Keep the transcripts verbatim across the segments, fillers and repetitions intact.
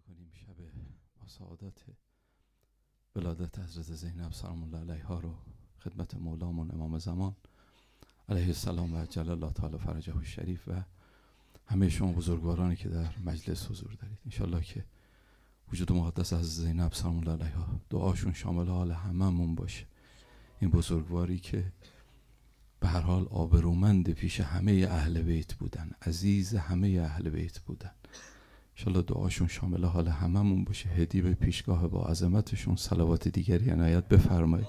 میکنیم شب با سعادت ولادت حضرت زینب سلام الله علیها رو خدمت مولامون امام زمان علیه السلام و عجل الله تعالی فرجه الشریف و همه شما بزرگوارانی که در مجلس حضور دارید. انشالله که وجود مقدس از زینب سلام الله علیها دعاشون شامل حال هممون باشه. این بزرگواری که به هر حال آبرومند پیش همه اهل بیت بودن، عزیز همه اهل بیت بودن. انشالله دعاشون شامل حال هممون باشه. هدی به پیشگاه با عظمتشون صلوات دیگری عنایت بفرمایید.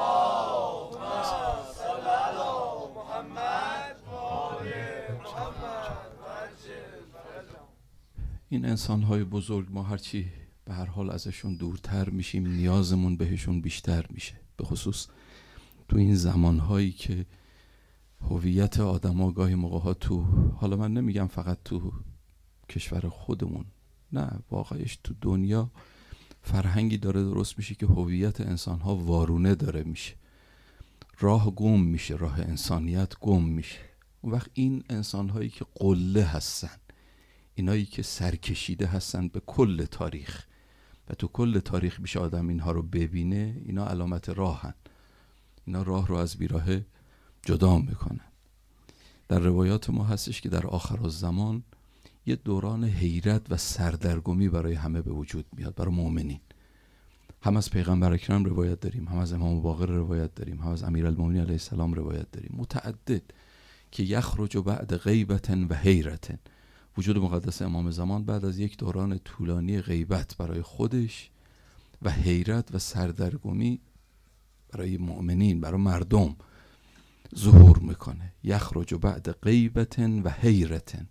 این انسان‌های بزرگ ما هرچی به هر حال ازشون دورتر میشیم نیازمون بهشون بیشتر میشه، به خصوص تو این زمانهایی که هویت آدم‌ها گاهی موقع‌ها تو، حالا من نمیگم فقط تو کشور خودمون، نه واقعش تو دنیا فرهنگی داره درست میشه که هویت انسان‌ها وارونه داره میشه، راه گم میشه، راه انسانیت گم میشه. اون وقت این انسان‌هایی که قله هستن، اینایی که سرکشیده هستن به کل تاریخ و تو کل تاریخ میشه آدم اینها رو ببینه، اینا علامت راهن، اینا راه رو از بیراه جدا میکنن. در روایات ما هستش که در آخرالزمان یه دوران حیرت و سردرگمی برای همه به وجود میاد، برای مؤمنین. هم از پیغمبر اکرم روایت داریم، هم از امام باقر روایت داریم، هم از امیرالمومنین علیه السلام روایت داریم، متعدد، که یخرج بعد غیبت و حیرت. وجود مقدس امام زمان بعد از یک دوران طولانی غیبت برای خودش و حیرت و سردرگمی برای مؤمنین، برای مردم ظهور میکنه. یخرج بعد غیبت و حیرت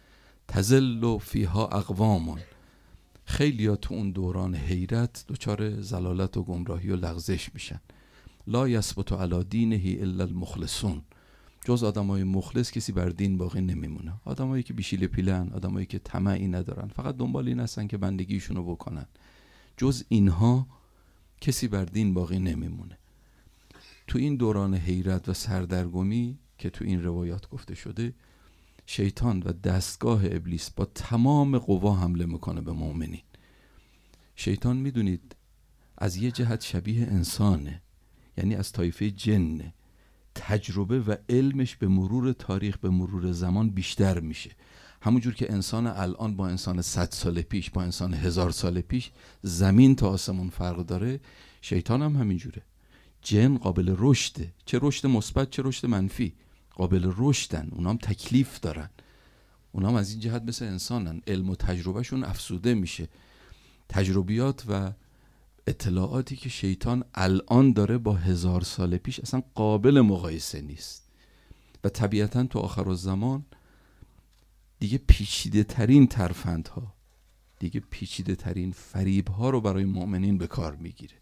تزل فیها اقوام. خیلی ها تو اون دوران حیرت دچار زلالت و گمراهی و لغزش میشن. لا یثبت علی دینه الا المخلصون. جز آدمای مخلص کسی بر دین باقی نمیمونه. آدمایی که بیشیل پیلن، آدمایی که طمعی ندارن، فقط دنبال این هستن که بندگیشونو بکنن. جز اینها کسی بر دین باقی نمیمونه. تو این دوران حیرت و سردرگمی که تو این روایات گفته شده، شیطان و دستگاه ابلیس با تمام قوا حمله میکنه به مؤمنین. شیطان میدونید از یه جهت شبیه انسانه، یعنی از طایفه جنه. تجربه و علمش به مرور تاریخ، به مرور زمان بیشتر میشه. همونجور که انسان الان با انسان صد سال پیش، با انسان هزار سال پیش زمین تا آسمون فرق داره، شیطان هم همینجوره. جن قابل رشده، چه رشد مثبت چه رشد منفی، قابل رشدن. اونا هم تکلیف دارن، اونا هم از این جهت مثل انسانن. علم و تجربهشون افزوده میشه. تجربیات و اطلاعاتی که شیطان الان داره با هزار سال پیش اصلا قابل مقایسه نیست. و طبیعتاً تو آخرالزمان دیگه پیچیده ترین ترفندها، دیگه پیچیده ترین فریبها رو برای مؤمنین به کار میگیره.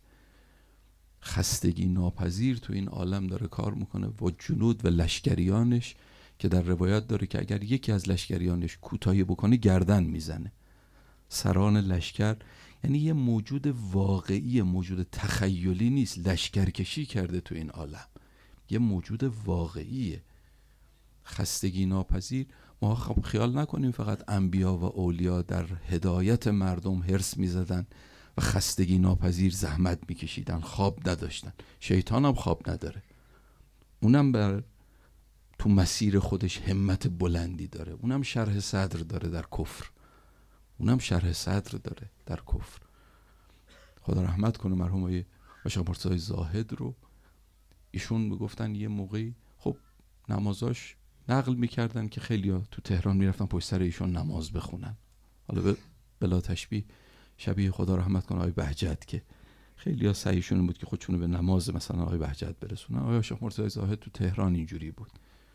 خستگی ناپذیر تو این عالم داره کار میکنه و جنود و لشکریانش که در روایت داره که اگر یکی از لشکریانش کوتاهی بکنه گردن میزنه. سران لشکر، یعنی یه موجود واقعی، موجود تخیلی نیست، لشکرکشی کرده تو این عالم، یه موجود واقعیه. خستگی ناپذیر. ما خب خیال نکنیم فقط انبیا و اولیا در هدایت مردم حرص میزدن و خستگی ناپذیر زحمت میکشیدن، خواب نداشتن. شیطان هم خواب نداره، اونم بر تو مسیر خودش همت بلندی داره، اونم شرح صدر داره در کفر، اونم شرح صدر داره در کفر. خدا رحمت کنه مرحوم آقای شیخ مرتضی زاهد رو. ایشون میگفتن یه موقعی خب نمازاش نقل میکردن که خیلیا تو تهران میرفتن پشت سر ایشون نماز بخونن. حالا بلا تشبیه شبیه خدا رحمت کنه آقای بهجت که خیلیا سعیشون بود که خودشونو به نماز مثلا آقای بهجت برسونن. آقای شیخ مرتضی زاهد تو تهران اینجوری بود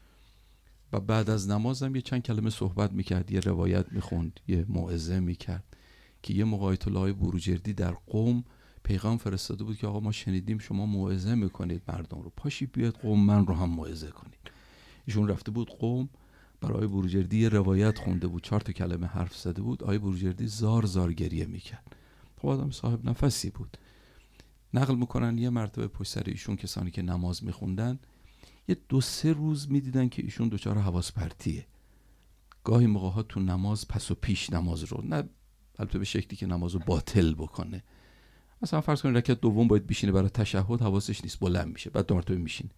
و بعد از نمازم یه چند کلمه صحبت میکرد، یه روایت میخوند، یه موعظه میکرد که یه موقع آیت الله بروجردی در قم پیغام فرستاده بود که آقا ما شنیدیم شما موعظه میکنید مردم رو، پاشید بیاد قم من رو هم موعظه کنید. ایشون رفته بود قم، برای بروجردی یه روایت خونده بود، چهار تا کلمه حرف زده بود. آقای بروجردی زار زار گریه میکرد. خب آدم صاحب نفسی بود. نقل میکنن یه مرتبه پشت سر ایشون کسانی که نماز میخوندن یه دو سه روز میدیدن که ایشون دچار حواس پرتیه. گاهی موقع ها تو نماز پس و پیش نماز رو، نه البته به شکلی که نمازو باطل بکنه. مثلا فرض کنید رکعت دوم باید بشینه برای تشهد، حواسش نیست، بلند میشه، بعد دو مرتبه میشینه.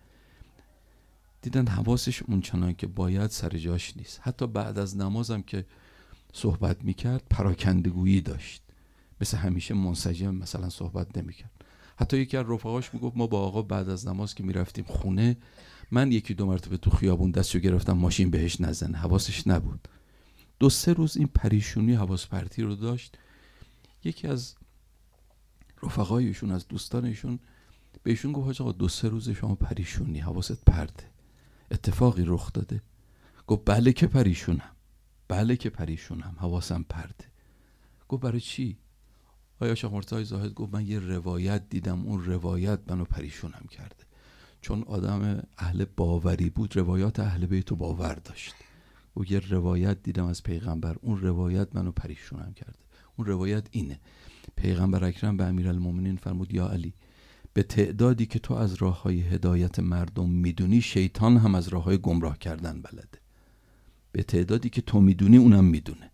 دیدن حواسش اونچنان که باید سر جاش نیست. حتی بعد از نمازم که صحبت میکرد پراکندگویی داشت، مثل همیشه منسجم مثلا صحبت نمیکرد. حتی یکی از رفقاش میگفت ما با آقا بعد از نماز که میرفتیم خونه، من یکی دو مرتبه تو خیابون دستشو گرفتم ماشین بهش نزنه، حواسش نبود. دو سه روز این پریشونی حواس پرتی رو داشت. یکی از رفقایشون، از دوستانشون بهشون گفت حاج آقا دو سه روز شما پریشونی، حواست پرته، اتفاقی رخ داده؟ گفت بله که پریشونم، بله که پریشونم، حواسم پرته. گفت برای چی؟ آیا شیخ مرتضی زاهد گفت من یه روایت دیدم، اون روایت منو پریشونم کرده. چون آدم اهل باوری بود، روایات اهل بیت باور داشت. و یه روایت دیدم از پیغمبر، اون روایت منو پریشونم کرده. اون روایت اینه: پیغمبر اکرم به امیرالمومنین فرمود یا علی، به تعدادی که تو از راههای هدایت مردم میدونی، شیطان هم از راههای گمراه کردن بلده. به تعدادی که تو میدونی اونم میدونه.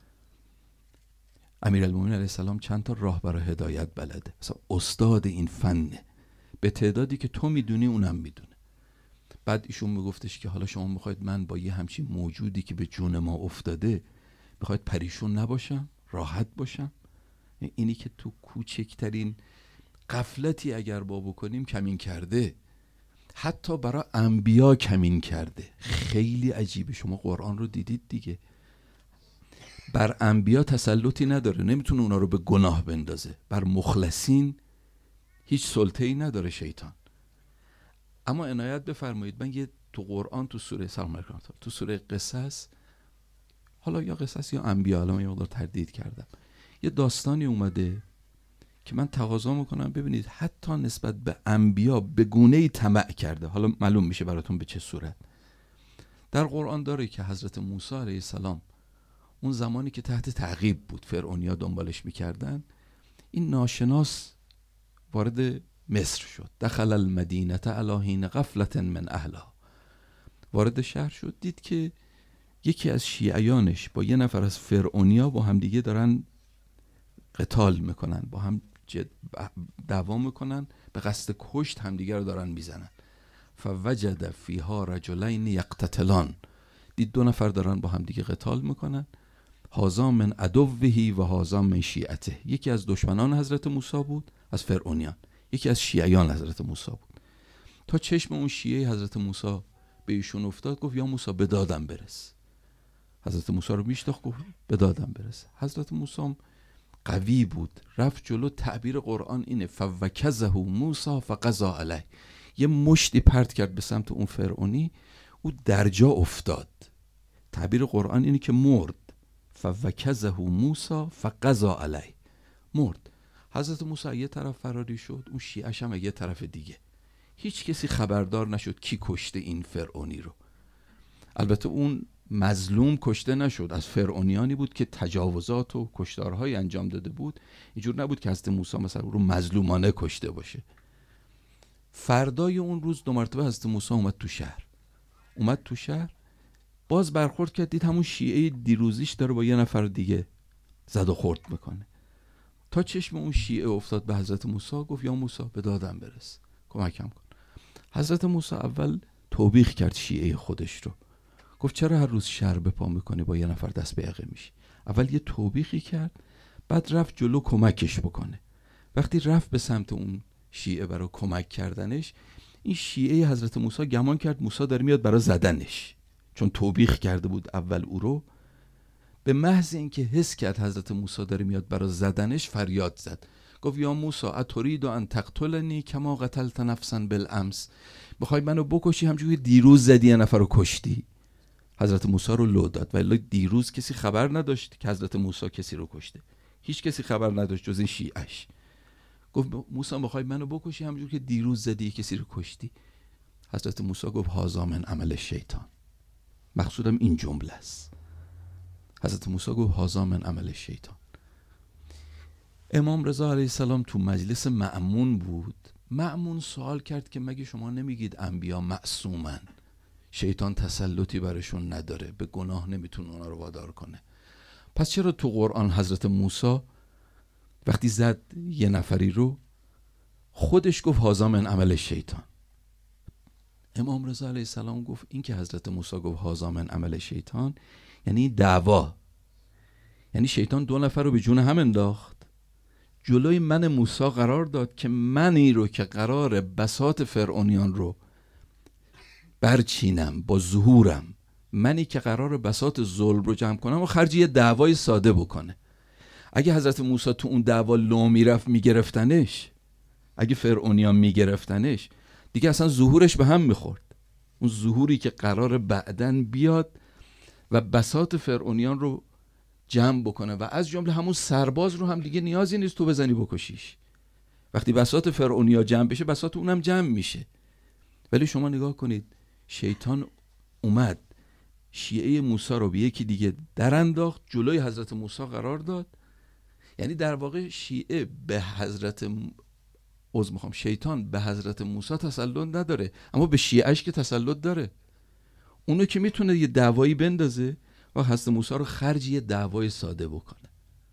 امیرالمومنین علیه السلام چند تا راه برای هدایت بلده، مثلا استاد این فنه. به تعدادی که تو میدونی اونم میدونه. بعد ایشون میگفتش که حالا شما میخواید من با یه همچین موجودی که به جون ما افتاده میخواید پریشون نباشم، راحت باشم؟ اینی که تو کوچکترین غفلتی اگر با بکنیم کمین کرده، حتی برای انبیا کمین کرده. خیلی عجیبه. شما قرآن رو دیدید دیگه، بر انبیا تسلطی نداره، نمیتونه اونا رو به گناه بندازه. بر مخلصین هیچ سلطه‌ای نداره شیطان. اما عنایت بفرمایید، من یه تو قرآن تو سوره سلام علیکم تو سوره قصص، حالا یا قصص یا انبیا، الان یه مقدار تردید کردم، یه داستانی اومده که من تقاضا میکنم ببینید حتی نسبت به انبیا به گونه‌ای طمع کرده. حالا معلوم میشه براتون به چه صورت. در قرآن داره که حضرت موسی علیه السلام اون زمانی که تحت تعقیب بود، فرعونیا دنبالش میکردن، این ناشناس وارد مصر شد. دخل المدینه علی حین غفلة من اهلها. وارد شهر شد، دید که یکی از شیعیانش با یه نفر از فرعونیا با هم دیگه دارن قتال میکنن، با هم دعوا میکنن، به قصد کشت همدیگه رو دارن میزنن. فوجد فیها رجلین یقتتلان. دید دو نفر دارن با هم دیگه قتال میکنن. هذا من عدوه و هذا من شیعته. یکی از دشمنان حضرت موسی بود، از فرعونیان، یکی از شیعیان حضرت موسی بود. تا چشم اون شیعه حضرت موسی به ایشون افتاد، گفت یا موسی به دادم برس. حضرت موسی رو میشناخت، گفت به دادم برس. حضرت موسی قوی بود، رفت جلو. تعبیر قرآن اینه فوکزه موسی فقضا علیه. یه مشتی پرت کرد به سمت اون فرعونی، او در جا افتاد. تعبیر قرآن اینه که مرد. فوکزه موسی فقضا علیه، مرد. حضرت موسی یه طرف فراری شد، اون شیعش هم یه طرف دیگه. هیچ کسی خبردار نشد کی کشته این فرعونی رو. البته اون مظلوم کشته نشد، از فرعونیانی بود که تجاوزات و کشتارهای انجام داده بود. اینجور نبود که حضرت موسی مثلا رو مظلومانه کشته باشه. فردای اون روز دو مرتبه حضرت موسی اومد تو شهر. اومد تو شهر باز برخورد کرد، دید همون شیعه دیروزیش داره با یه نفر دیگه زد و خورد میکنه. تا چشم اون شیعه افتاد به حضرت موسی، گفت یا موسی به دادم برس، کمکم کن. حضرت موسی اول توبیخ کرد شیعه خودش رو، گفت چرا هر روز شر به پا میکنی با یه نفر دست به یقه میشی؟ اول یه توبیخی کرد، بعد رفت جلو کمکش بکنه. وقتی رفت به سمت اون شیعه برای کمک کردنش، این شیعه حضرت موسی گمان کرد موسی داره میاد برای زدنش، چون توبیخ کرده بود اول او رو. به محض اینکه حس کرد حضرت موسی داره میاد برای زدنش، فریاد زد، گفت یا موسی اترید ان تقتلنی کما قتلت نفسا بالامس. بخوای منو بکشی همونجوری که دیروز زدی یه نفر رو کشتی. حضرت موسی رو لو داد، ولی دیروز کسی خبر نداشت که حضرت موسی کسی رو کشته. هیچ کسی خبر نداشت جز این شیعش. گفت موسی بخوای منو بکشی همونجوری که دیروز زدی کسی رو کشتی. حضرت موسی گفت هذا من عمل شیطان. مقصودم این جمله است. حضرت موسی گفت هذا من عمل شیطان. امام رضا علیه السلام تو مجلس مأمون بود. مأمون سوال کرد که مگه شما نمیگید انبیا معصومن، شیطان تسلطی برشون نداره، به گناه نمیتونه اونا رو وادار کنه؟ پس چرا تو قرآن حضرت موسی وقتی زد یه نفری رو خودش گفت هذا من عمل شیطان؟ امام رضا علیه السلام گفت این که حضرت موسی گفت هذا من عمل شیطان یعنی دعوا، یعنی شیطان دو نفر رو به جون هم انداخت، جلوی من موسی قرار داد که منی رو که قرار بساط فرعونیان رو برچینم با ظهورم، منی که قرار بساط ظلم رو جمع کنم و خرج یه دعوای ساده بکنه. اگه حضرت موسی تو اون دعوا لو میرفت میگرفتنش، اگه فرعونیان میگرفتنش، دیگه اصلا ظهورش به هم میخورد. اون ظهوری که قرار بعدن بیاد و بساط فرعونیان رو جمع بکنه و از جمله همون سرباز رو هم دیگه نیازی نیست تو بزنی بکشیش. وقتی بساط فرعونیا جمع بشه بساط اونم جمع میشه. ولی شما نگاه کنید، شیطان اومد شیعه موسی رو به یکی دیگه در انداخت، جلوی حضرت موسی قرار داد. یعنی در واقع شیعه به حضرت عذر میخوام شیطان به حضرت موسی تسلط نداره، اما به شیعهش که تسلط داره. اونو که میتونه یه دعوایی بندازه و حضرت موسی رو خرج یه دعوای ساده بکنه.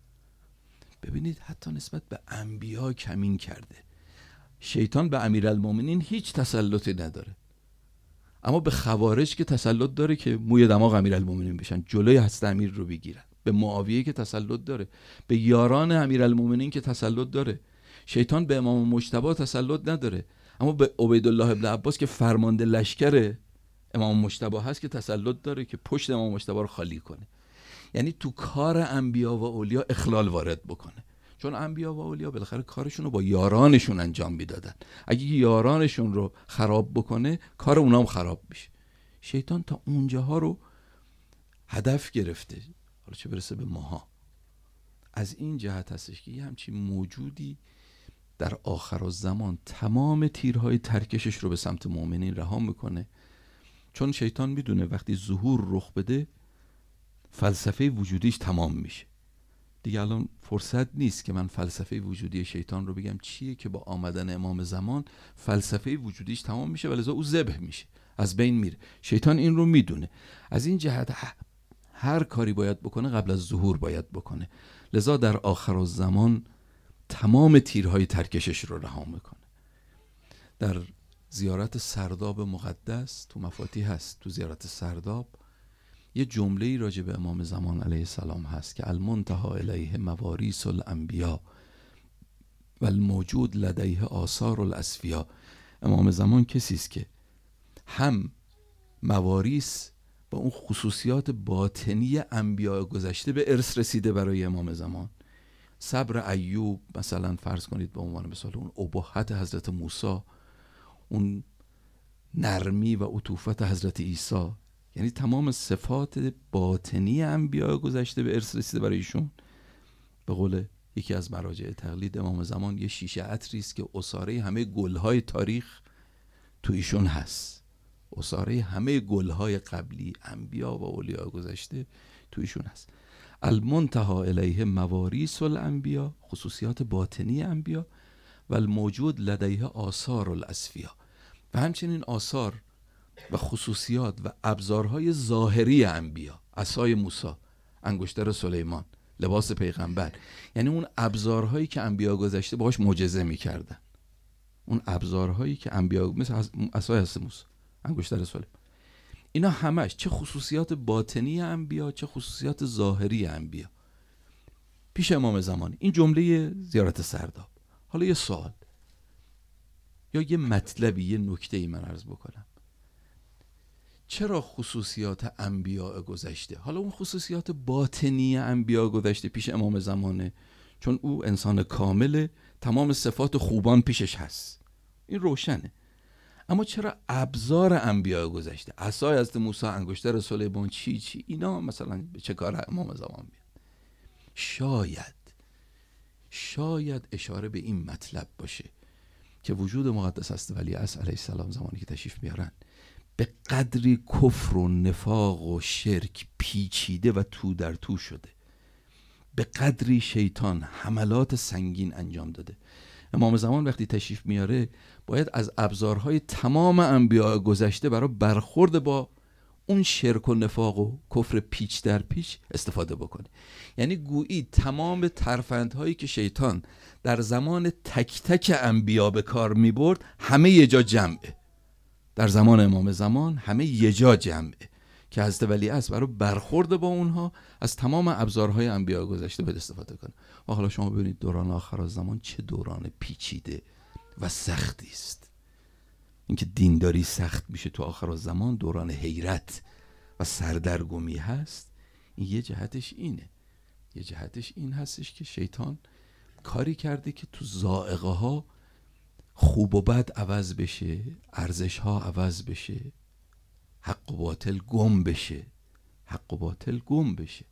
ببینید حتی نسبت به انبیا کمین کرده. شیطان به امیرالمومنین هیچ تسلطی نداره، اما به خوارج که تسلط داره که موی دماغ امیرالمومنین بشن، جلوی حضرت امیر رو بگیرن. به معاویه که تسلط داره، به یاران امیرالمومنین که تسلط داره. شیطان به امام مجتبی تسلط نداره، اما به عبیدالله ابن عباس که فرمانده لشکر امام مجتبی هست که تسلط داره که پشت امام مجتبی رو خالی کنه. یعنی تو کار انبیا و اولیا اخلال وارد بکنه، چون انبیا و اولیا بالاخره کارشون رو با یارانشون انجام میدادن. اگه یارانشون رو خراب بکنه کار اونام خراب میشه. شیطان تا اونجاها رو هدف گرفته، حالا چه برسه به ماها. از این جهت هستش که یه همچین موجودی در آخر الزمان تمام تیرهای ترکشش رو به سمت مؤمنین رها میکنه، چون شیطان میدونه وقتی ظهور رخ بده فلسفه وجودیش تمام میشه. دیگه الان فرصت نیست که من فلسفه وجودی شیطان رو بگم چیه که با آمدن امام زمان فلسفه وجودیش تمام میشه و لذا او ذبح میشه، از بین میره. شیطان این رو میدونه. از این جهت هر کاری باید بکنه قبل از ظهور باید بکنه، لذا در آخر الزمان تمام تیرهای ترکشش رو رها میکنه. در زیارت سرداب مقدس تو مفاتیح هست، تو زیارت سرداب یه جمله‌ای راجع به امام زمان علیه السلام هست که المنتهی الیه مواریث الانبیا و الموجود لدیه آثار الاسفیا. امام زمان کسی است که هم مواریث با اون خصوصیات باطنی انبیا گذشته به ارث رسیده برای امام زمان. صبر ایوب مثلا فرض کنید به عنوان مثال، اون ابهت حضرت موسی، اون نرمی و عطوفت حضرت عیسی، یعنی تمام صفات باطنی انبیا گذشته به ارث رسیده برای ایشون. به قول یکی از مراجع تقلید، امام زمان یه شیشه عطری است که عصاره همه گل‌های تاریخ تو ایشون هست. عصاره همه گل‌های قبلی انبیا و اولیاء گذشته تو ایشون هست. المنتهی الیه مواریث الانبیا، خصوصیات باطنی انبیا، و الموجود لدیه آثار الاسفیا، و همچنین آثار و خصوصیات و ابزارهای ظاهری انبیا. عصای موسی، انگشتر سلیمان، لباس پیغمبر، یعنی اون ابزارهایی که انبیا گذشته باهاش معجزه میکردن. اون ابزارهایی که انبیا، مثل عصای حضرت موسی، انگشتر سلیمان، اینا همش چه خصوصیات باطنی انبیا چه خصوصیات ظاهری انبیا پیش امام زمان. این جمله زیارت سرداب. حالا یه سوال یا یه مطلبی، یه نکته‌ای من عرض بکنم. چرا خصوصیات انبیاء گذشته، حالا اون خصوصیات باطنی انبیاء گذشته پیش امام زمانه؟ چون او انسان کامله، تمام صفات خوبان پیشش هست، این روشنه. اما چرا ابزار انبیاء گذشته، عصای حضرت موسی، انگشتر سلیمان، چی چی اینا مثلا به چه کار امام زمان میاد؟ شاید شاید اشاره به این مطلب باشه که وجود مقدس است ولی اصل علیه السلام زمانی که تشریف میارن به قدری کفر و نفاق و شرک پیچیده و تو در تو شده، به قدری شیطان حملات سنگین انجام داده. امام زمان وقتی تشریف میاره باید از ابزارهای تمام انبیاء گذشته برای برخورد با اون شرک و نفاق و کفر پیچ در پیچ استفاده بکنی. یعنی گویی تمام ترفندهایی که شیطان در زمان تک تک انبیا به کار می برد همه یه جا جمعه. در زمان امام زمان همه یه جا جمعه که حضرت ولیعصر برای برخورد با اونها از تمام ابزارهای انبیا گذشته به استفاده کنه. و حالا شما ببینید دوران آخرالزمان چه دوران پیچیده و سختی است. اینکه دینداری سخت میشه تو آخرالزمان، دوران حیرت و سردرگمی هست. این یه جهتش اینه. یه جهتش این هستش که شیطان کاری کرده که تو ذائقه ها خوب و بد عوض بشه، ارزش ها عوض بشه، حق و باطل گم بشه، حق و باطل گم بشه.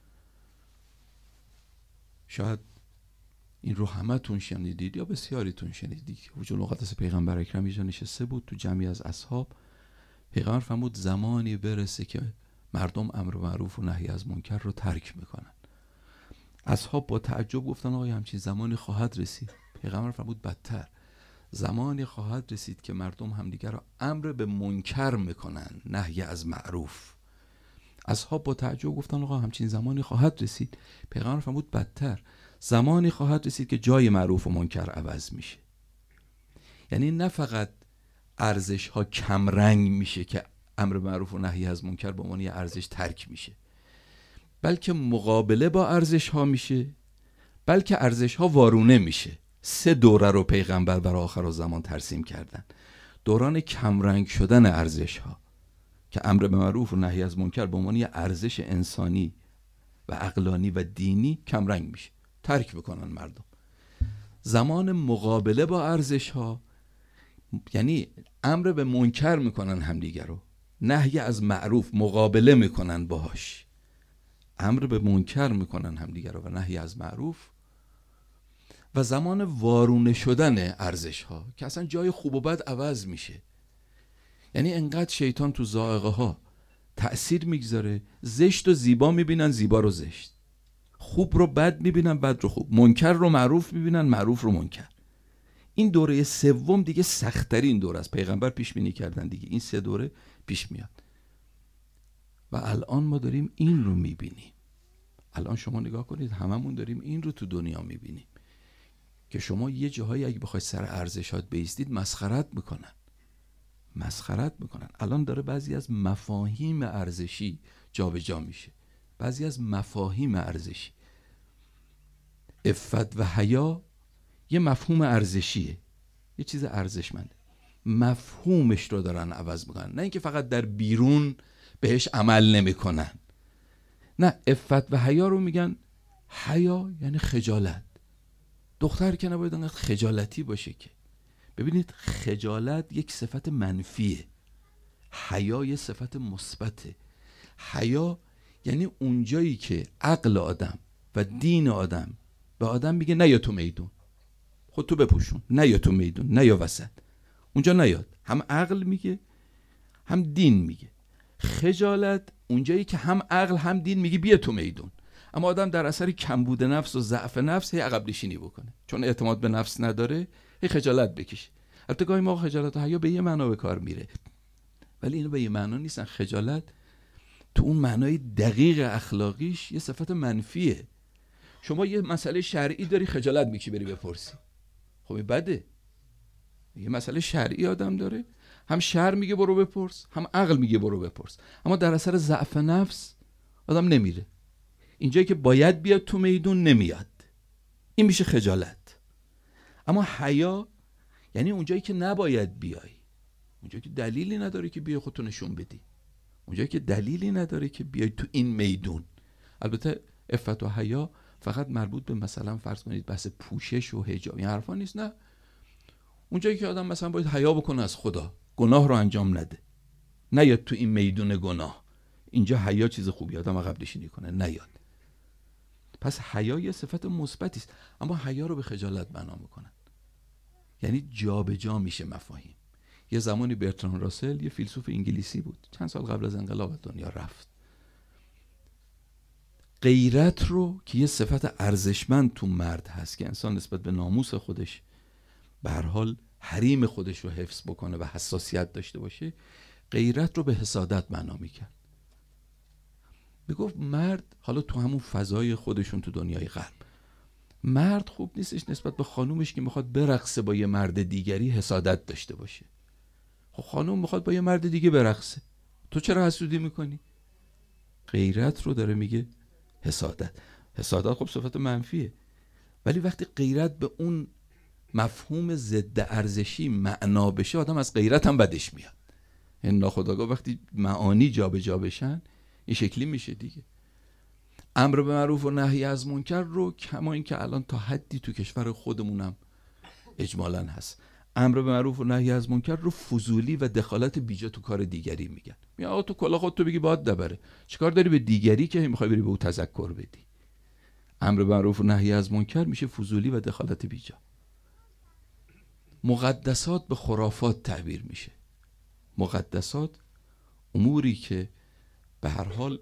شاید این رو همه تون شنیدید یا بسیاریتون شنیدید که حضور مقدس پیغمبر اکرم یه جا نشسته بود تو جمعی از اصحاب. پیغمبر فرمود زمانی برسه که مردم امر معروف و نهی از منکر رو ترک میکنن. اصحاب با تعجب گفتن آقای همچین زمانی خواهد رسید. پیغمبر فرمود بدتر، زمانی خواهد رسید که مردم همدیگر را امر به منکر میکنن، نهی از معروف. اصحاب با تعجب گفتن آقا همچین زمانی خواهد رسید. پیغمبر فرمود بدتر، زمانی خواهد رسید که جای معروف و منکر عوض میشه. یعنی نه فقط ارزش ها کم رنگ میشه که امر معروف و نهی از منکر به عنوان یه ارزش ترک میشه، بلکه مقابله با ارزش ها میشه، بلکه ارزش ها وارونه میشه. سه دوره رو پیغمبر برای آخرالزمان ترسیم کردن. دوران کمرنگ شدن ارزش ها که امر به معروف و نهی از منکر به عنوان یه ارزش انسانی و عقلانی و دینی کمرنگ میشه، ترک بکنن مردم. زمان مقابله با ارزش ها یعنی امر به منکر میکنن همدیگر رو، نهی از معروف مقابله میکنن باهاش، امر به منکر میکنن همدیگر رو و نهی از معروف. و زمان وارونه شدن ارزش ها که اصلا جای خوب و بد عوض میشه. یعنی انقدر شیطان تو ذائقه ها تأثیر میگذاره، زشت و زیبا میبینن زیبا رو زشت، خوب رو بد میبینن بد رو خوب، منکر رو معروف میبینن معروف رو منکر. این دوره سوم دیگه سخت‌ترین دوره است. پیغمبر پیش بینی کردن دیگه این سه دوره پیش میاد و الان ما داریم این رو میبینیم. الان شما نگاه کنید، هممون داریم این رو تو دنیا میبینیم که شما یه جاهایی اگه بخواید سر ارزشات بایستید مسخرت میکنن مسخرت میکنن. الان داره بعضی از مفاهیم ارزشی جابجا جا میشه. بعضی از مفاهیم ارزشی، عفت و حیا یه مفهوم ارزشیه، یه چیز ارزشمنده، مفهومش رو دارن عوض میکنن، نه اینکه فقط در بیرون بهش عمل نمیکنن. نه، عفت و حیا رو میگن حیا یعنی خجالت. دختر که نباید انقدر خجالتی باشه که. ببینید خجالت یک صفت منفیه، حیا یه صفت مثبته. حیا یعنی اونجایی که عقل آدم و دین آدم به آدم میگه نه یا تو میدون، خود تو بپوشون، نه یا تو میدون، نه یا وسط، اونجا نیاد. هم عقل میگه هم دین میگه. خجالت اونجایی که هم عقل هم دین میگه بیا تو میدون، اما آدم در اثر کمبود نفس و ضعف نفس هی عقب نشینی بکنه، چون اعتماد به نفس نداره هی خجالت بکشه. البته گاهی ما خجالت و حیا به یه معنا به کار میره، ولی اینو به یه معنا نیستن. خجالت تو اون معنای دقیق اخلاقیش یه صفت منفیه. شما یه مسئله شرعی داری خجالت میکشی بری بپرسی، خب این بده. یه مسئله شرعی آدم داره، هم شرع میگه برو بپرس، هم عقل میگه برو بپرس، اما در اثر ضعف نفس آدم نمیره. اینجایی که باید بیاد تو میدون نمیاد، این میشه خجالت. اما حیا یعنی اونجایی که نباید بیای، اونجایی که دلیلی نداره که بیای خودتو نشون بدی، اونجایی که دلیلی نداره که بیای تو این میدون. البته عفت و حیا فقط مربوط به مثلا فرض کنید بحث پوشش و حجاب این حرفا نیست، نه. اونجایی که آدم مثلا باید حیا بکنه از خدا، گناه رو انجام نده، نیاد تو این میدون گناه، اینجا حیا چیز خوبی، آدم عقب نشینی کنه نیاد. پس حیا یه صفت مثبتی است، اما حیا رو به خجالت بنا میکنن. یعنی جا به جا میشه مفاهیم. یه زمانی برتراند راسل یه فیلسوف انگلیسی بود، چند سال قبل از انقلاب دنیا رفت. غیرت رو که یه صفت ارزشمند تو مرد هست که انسان نسبت به ناموس خودش به هر حال حریم خودش رو حفظ بکنه و حساسیت داشته باشه، غیرت رو به حسادت معنا میکرد. میگفت مرد، حالا تو همون فضای خودشون تو دنیای غرب، مرد خوب نیستش نسبت به خانومش که میخواد برقصه با یه مرد دیگری حسادت داشته باشه. خب خانوم میخواد با یه مرد دیگه برقصه، تو چرا حسودی میکنی؟ غیرت رو داره میگه حسادت. حسادت خب صفت منفیه، ولی وقتی غیرت به اون مفهوم ضد ارزشی معنا بشه، آدم از غیرت هم بدش میاد. این ناخودآگاه وقتی معانی جابجا جا بشن این شکلی میشه دیگه. امر به معروف و نهی از منکر رو، کما این که الان تا حدی تو کشور خودمونم اجمالاً هست، امر به معروف و نهی از منکر رو فضولی و دخالت بیجا تو کار دیگری میگن. میگن آقا تو کلا خودت بگی باد دبره، چیکار داری به دیگری که میخوای بری به او تذکر بدی؟ امر به معروف و نهی از منکر میشه فضولی و دخالت بیجا. مقدسات به خرافات تعبیر میشه. مقدسات اموری که به هر حال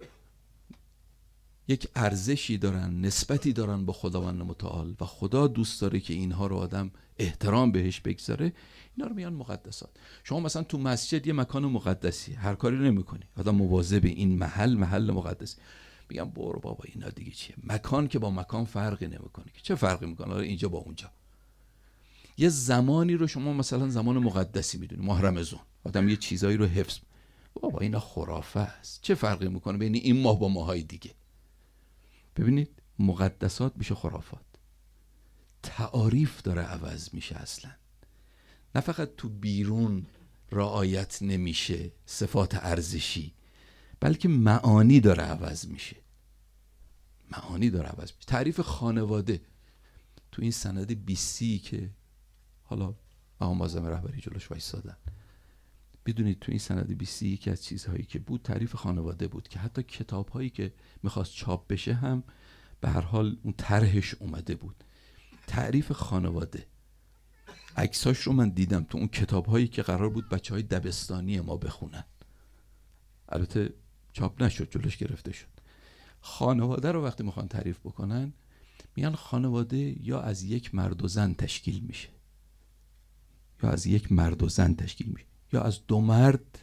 یک ارزشی دارن، نسبتی دارن با خداوند متعال و خدا دوست داره که اینها رو آدم احترام بهش بگذاره، اینا رو میگن مقدسات. شما مثلا تو مسجد یه مکان مقدسی، هر کاری نمی‌کنی، آدم مواظب این محل محل مقدسی، میگم برو بابا اینا دیگه چیه؟ مکان که با مکان فرقی نمی‌کنه که، چه فرقی می‌کنه آره اینجا با اونجا. یه زمانی رو شما مثلا زمان مقدسی میدونی، ماه رمضان، آدم یه چیزایی رو حفظ، بابا اینا خرافه است، چه فرقی می‌کنه بین این ماه با ماهای دیگه؟ ببینید مقدسات میشه خرافات. تعاریف داره عوض میشه اصلا، نه فقط تو بیرون رعایت نمیشه صفات ارزشی، بلکه معانی داره عوض میشه. معانی داره عوض میشه. تعریف خانواده تو این سند بیستی که حالا مقام معظم رهبری جلوش وایسادن، بدونید تو این سند بیستی یکی از چیزهایی که بود تعریف خانواده بود که حتی کتاب‌هایی که میخواست چاپ بشه هم به هر حال اون طرحش اومده بود. تعریف خانواده، عکساش رو من دیدم تو اون کتاب‌هایی که قرار بود بچه‌های دبستانی ما بخونن، البته چاپ نشد، جلوش گرفته شد. خانواده رو وقتی میخوان تعریف بکنن میگن خانواده یا از یک مرد و زن تشکیل میشه، یا از یک مرد و زن تشکیل میشه، یا از دو مرد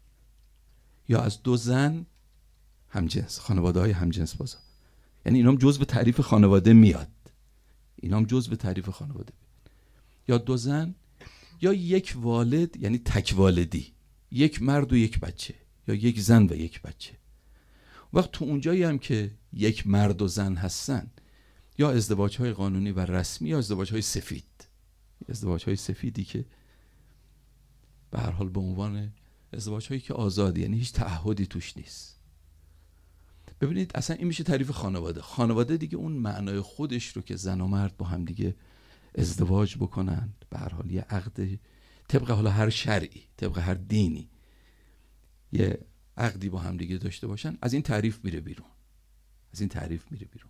یا از دو زن همجنس، خانواده های همجنس بازا. یعنی اینام جزء به تعریف خانواده میاد، اینام جزء به تعریف خانواده میاد. یا دو زن یا یک والد، یعنی تک والدی، یک مرد و یک بچه، یا یک زن و یک بچه. وقت تو اونجایی هم که یک مرد و زن هستن، یا ازدواج های قانونی و رسمی یا ازدواج های سفید، ازدواج های سفیدی که به هر حال به عنوان ازدواج هایی که آزادی، یعنی هیچ تعهدی توش نیست. ببینید اصلا این میشه تعریف خانواده. خانواده دیگه اون معنای خودش رو که زن و مرد با هم دیگه ازدواج بکنن، به هر حال یه عقد طبق حالا هر شرعی، طبق هر دینی یه عقدی با هم دیگه داشته باشن، از این تعریف میره بیرون، از این تعریف میره بیرون.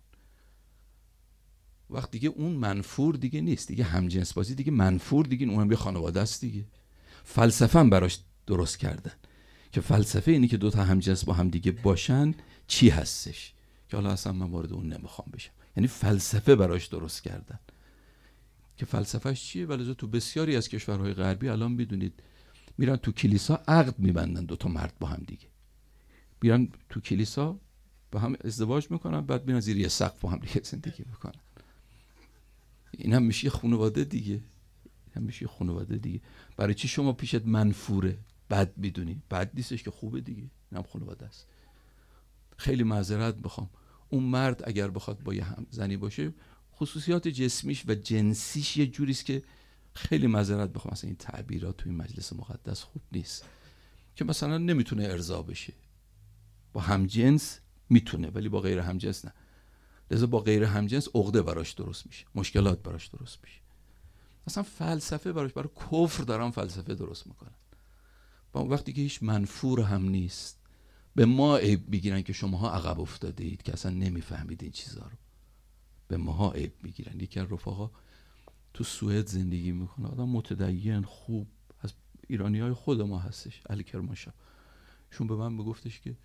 وقت دیگه اون منفور دیگه نیست، دیگه همجنس بازی دیگه منفور دیگه، اون هم یه خانواده است دیگه. فلسفه هم براش درست کردن که فلسفه اینی که دو تا همجنس با هم دیگه باشن چی هستش، که حالا اصلا من وارد اون نمیخوام بشم. یعنی فلسفه براش درست کردن که فلسفهش چیه. ولی تو بسیاری از کشورهای غربی الان بدونید میرن تو کلیسا عقد میبندن، دو تا مرد با هم دیگه میرن تو کلیسا با هم ازدواج میکنن، بعد میرن زیر یه سقف با هم دیگه زندگی میکنن. این هم میشه خانواده دیگه، این هم میشه خانواده دیگه. برای چی شما پیشت منفوره بد میدونی؟ بد نیستش که خوبه دیگه، این هم خانواده است. خیلی معذرت بخوام، اون مرد اگر بخواد با یه هم زنی باشه، خصوصیات جسمیش و جنسیش یه جوریست که خیلی معذرت بخوام، مثلا این تعبیرات تو این مجلس مقدس خوب نیست، که مثلا نمیتونه ارضا بشه. با همجنس میتونه ولی با غیر همجنس نه. لذا با غیر همجنس عقده براش درست میشه، مشکلات براش درست میشه. مثلا فلسفه براش، برای کفر دارن فلسفه درست میکنن. با وقتی که هیچ منفور هم نیست، به ما عیب میگیرن که شماها عقب افتاده اید که اصلا نمیفهمید این چیزا رو. به ماها عیب میگیرن. یکی از رفقا تو سوئد زندگی میکنه، آدم متدین خوب، از ایرانیای خود ما هستش، علی کرمانشاه. شون به من میگفتش که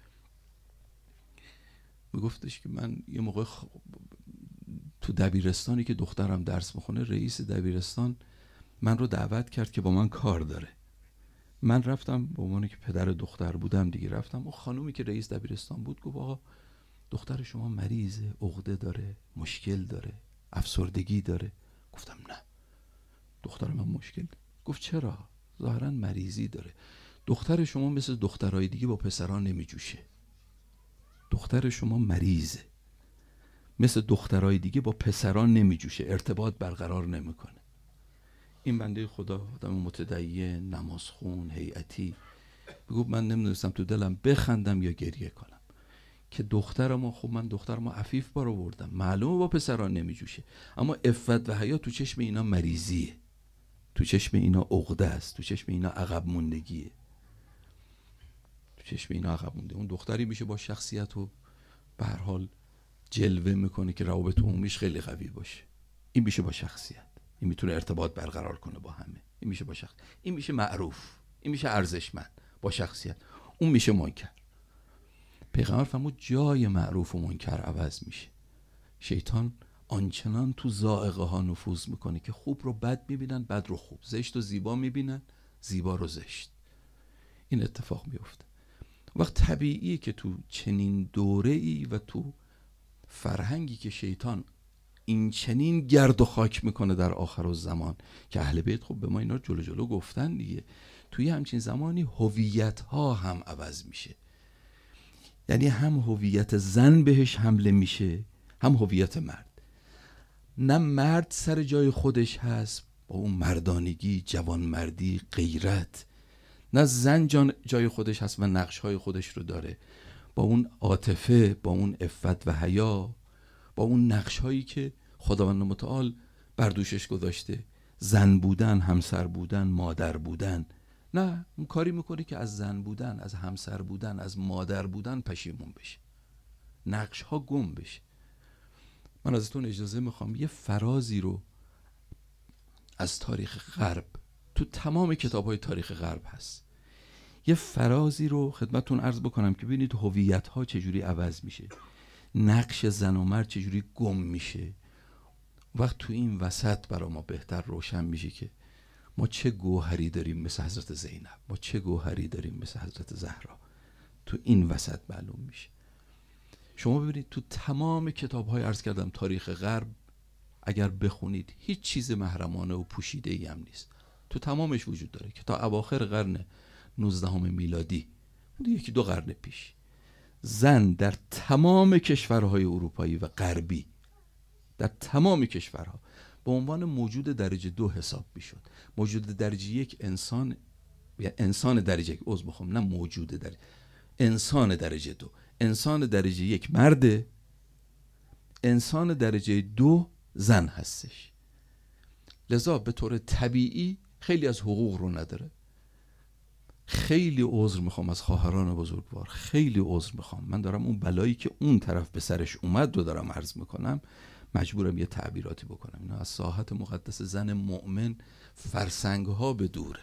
میگفتش که من یه موقع خ... تو دبیرستانی که دخترم درس میخونه، رئیس دبیرستان من رو دعوت کرد که با من کار داره. من رفتم به عنوانی که پدر دختر بودم دیگه، رفتم اون خانومی که رئیس دبیرستان بود گفت آقا دختر شما مریضه، عقده داره، مشکل داره، افسردگی داره. گفتم نه دختر من مشکل داره. گفت چرا؟ ظاهرا مریضی داره. دختر شما مثل دخترای دیگه با پسران نمیجوشه، دختر شما مریضه، مثل دخترای دیگه با پسران نمیجوشه، ارتباط برقرار نمیکنه. این بنده خدا آدم متدین، نمازخون، هیئتی، بگو من نمیدونستم تو دلم بخندم یا گریه کنم که دخترمو، خب من دخترمو عفیف بار آوردم، معلومه با پسران نمیجوشه، اما عفت و حیا تو چشم اینا مریضیه، تو چشم اینا عقده است، تو چشم اینا عقب موندگیه، تو چشم اینا عقب مونده. اون دختری میشه با شخصیت و به هر حال جلوه میکنه که روابط عمومیش خیلی قوی باشه. این میشه با شخصیت، این میتونه ارتباط برقرار کنه با همه، این میشه با شخص، این میشه معروف، این میشه ارزشمند با شخصیت، اون میشه منکر. پیغمبر فرمود جای معروف و منکر عوض میشه. شیطان آنچنان تو ذائقه ها نفوذ میکنه که خوب رو بد میبینن، بد رو خوب، زشت و زیبا میبینن، زیبا رو زشت. این اتفاق میفته. وقت طبیعیه که تو چنین دوره‌ای و تو فرهنگی که شیطان این چنین گرد و خاک میکنه در آخر الزمان، که اهل بیت خب به ما اینا جلو جلو گفتن دیگه، توی همچین زمانی هویت ها هم عوض میشه. یعنی هم هویت زن بهش حمله میشه، هم هویت مرد. نه مرد سر جای خودش هست با اون مردانگی، جوانمردی، غیرت، نه زن جای خودش هست و نقش‌های خودش رو داره با اون عاطفه، با اون عفت و حیا، با اون نقش‌هایی که خداوند متعال بر دوشش گذاشته، زن بودن، همسر بودن، مادر بودن. نه، اون کاری میکنه که از زن بودن، از همسر بودن، از مادر بودن پشیمون بشه، نقش‌ها گم بشه. من ازتون اجازه میخوام یه فرازی رو از تاریخ غرب، تو تمام کتاب‌های تاریخ غرب هست، یه فرازی رو خدمتتون عرض بکنم که ببینید هویت‌ها چجوری عوض میشه، نقش زن و مرد چجوری گم میشه. وقت تو این وسط برای ما بهتر روشن میشه که ما چه گوهری داریم مثل حضرت زینب، ما چه گوهری داریم مثل حضرت زهرا. تو این وسط معلوم میشه. شما ببینید تو تمام کتاب‌های عرض کردم تاریخ غرب اگر بخونید هیچ چیز محرمانه و پوشیده‌ای هم نیست، تو تمامش وجود داره که تا اواخر قرن نوزدهم میلادی، یکی دو قرن پیش، زن در تمام کشورهای اروپایی و غربی، در تمام کشورها به عنوان موجود درجه دو حساب میشد. موجود درجه یک انسان، یا انسان درجه یک، عذر بخوام، نه موجود درجه، انسان درجه دو. انسان درجه یک مرده، انسان درجه دو زن هستش. لذا به طور طبیعی خیلی از حقوق رو نداره. خیلی عذر میخوام از خواهران بزرگوار، خیلی عذر میخوام، من دارم اون بلایی که اون طرف به سرش اومد رو دارم عرض میکنم، مجبورم یه تعبیراتی بکنم. اینا از ساحت مقدس زن مؤمن فرسنگ ها به دوره.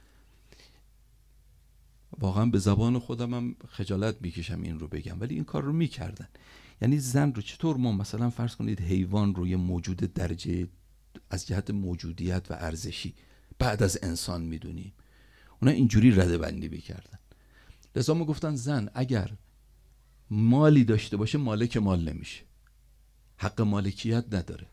واقعا به زبان خودم هم خجالت میکشم این رو بگم، ولی این کار رو میکردن. یعنی زن رو چطور ما مثلا فرض کنید حیوان رو یه موجود درجه از جهت موجودیت و ارزشی بعد از انسان میدونیم، اونا اینجوری رده بندی میکردن. لذا ما گفتن زن اگر مالی داشته باشه مالک مال نمیشه، حق مالکیت نداره.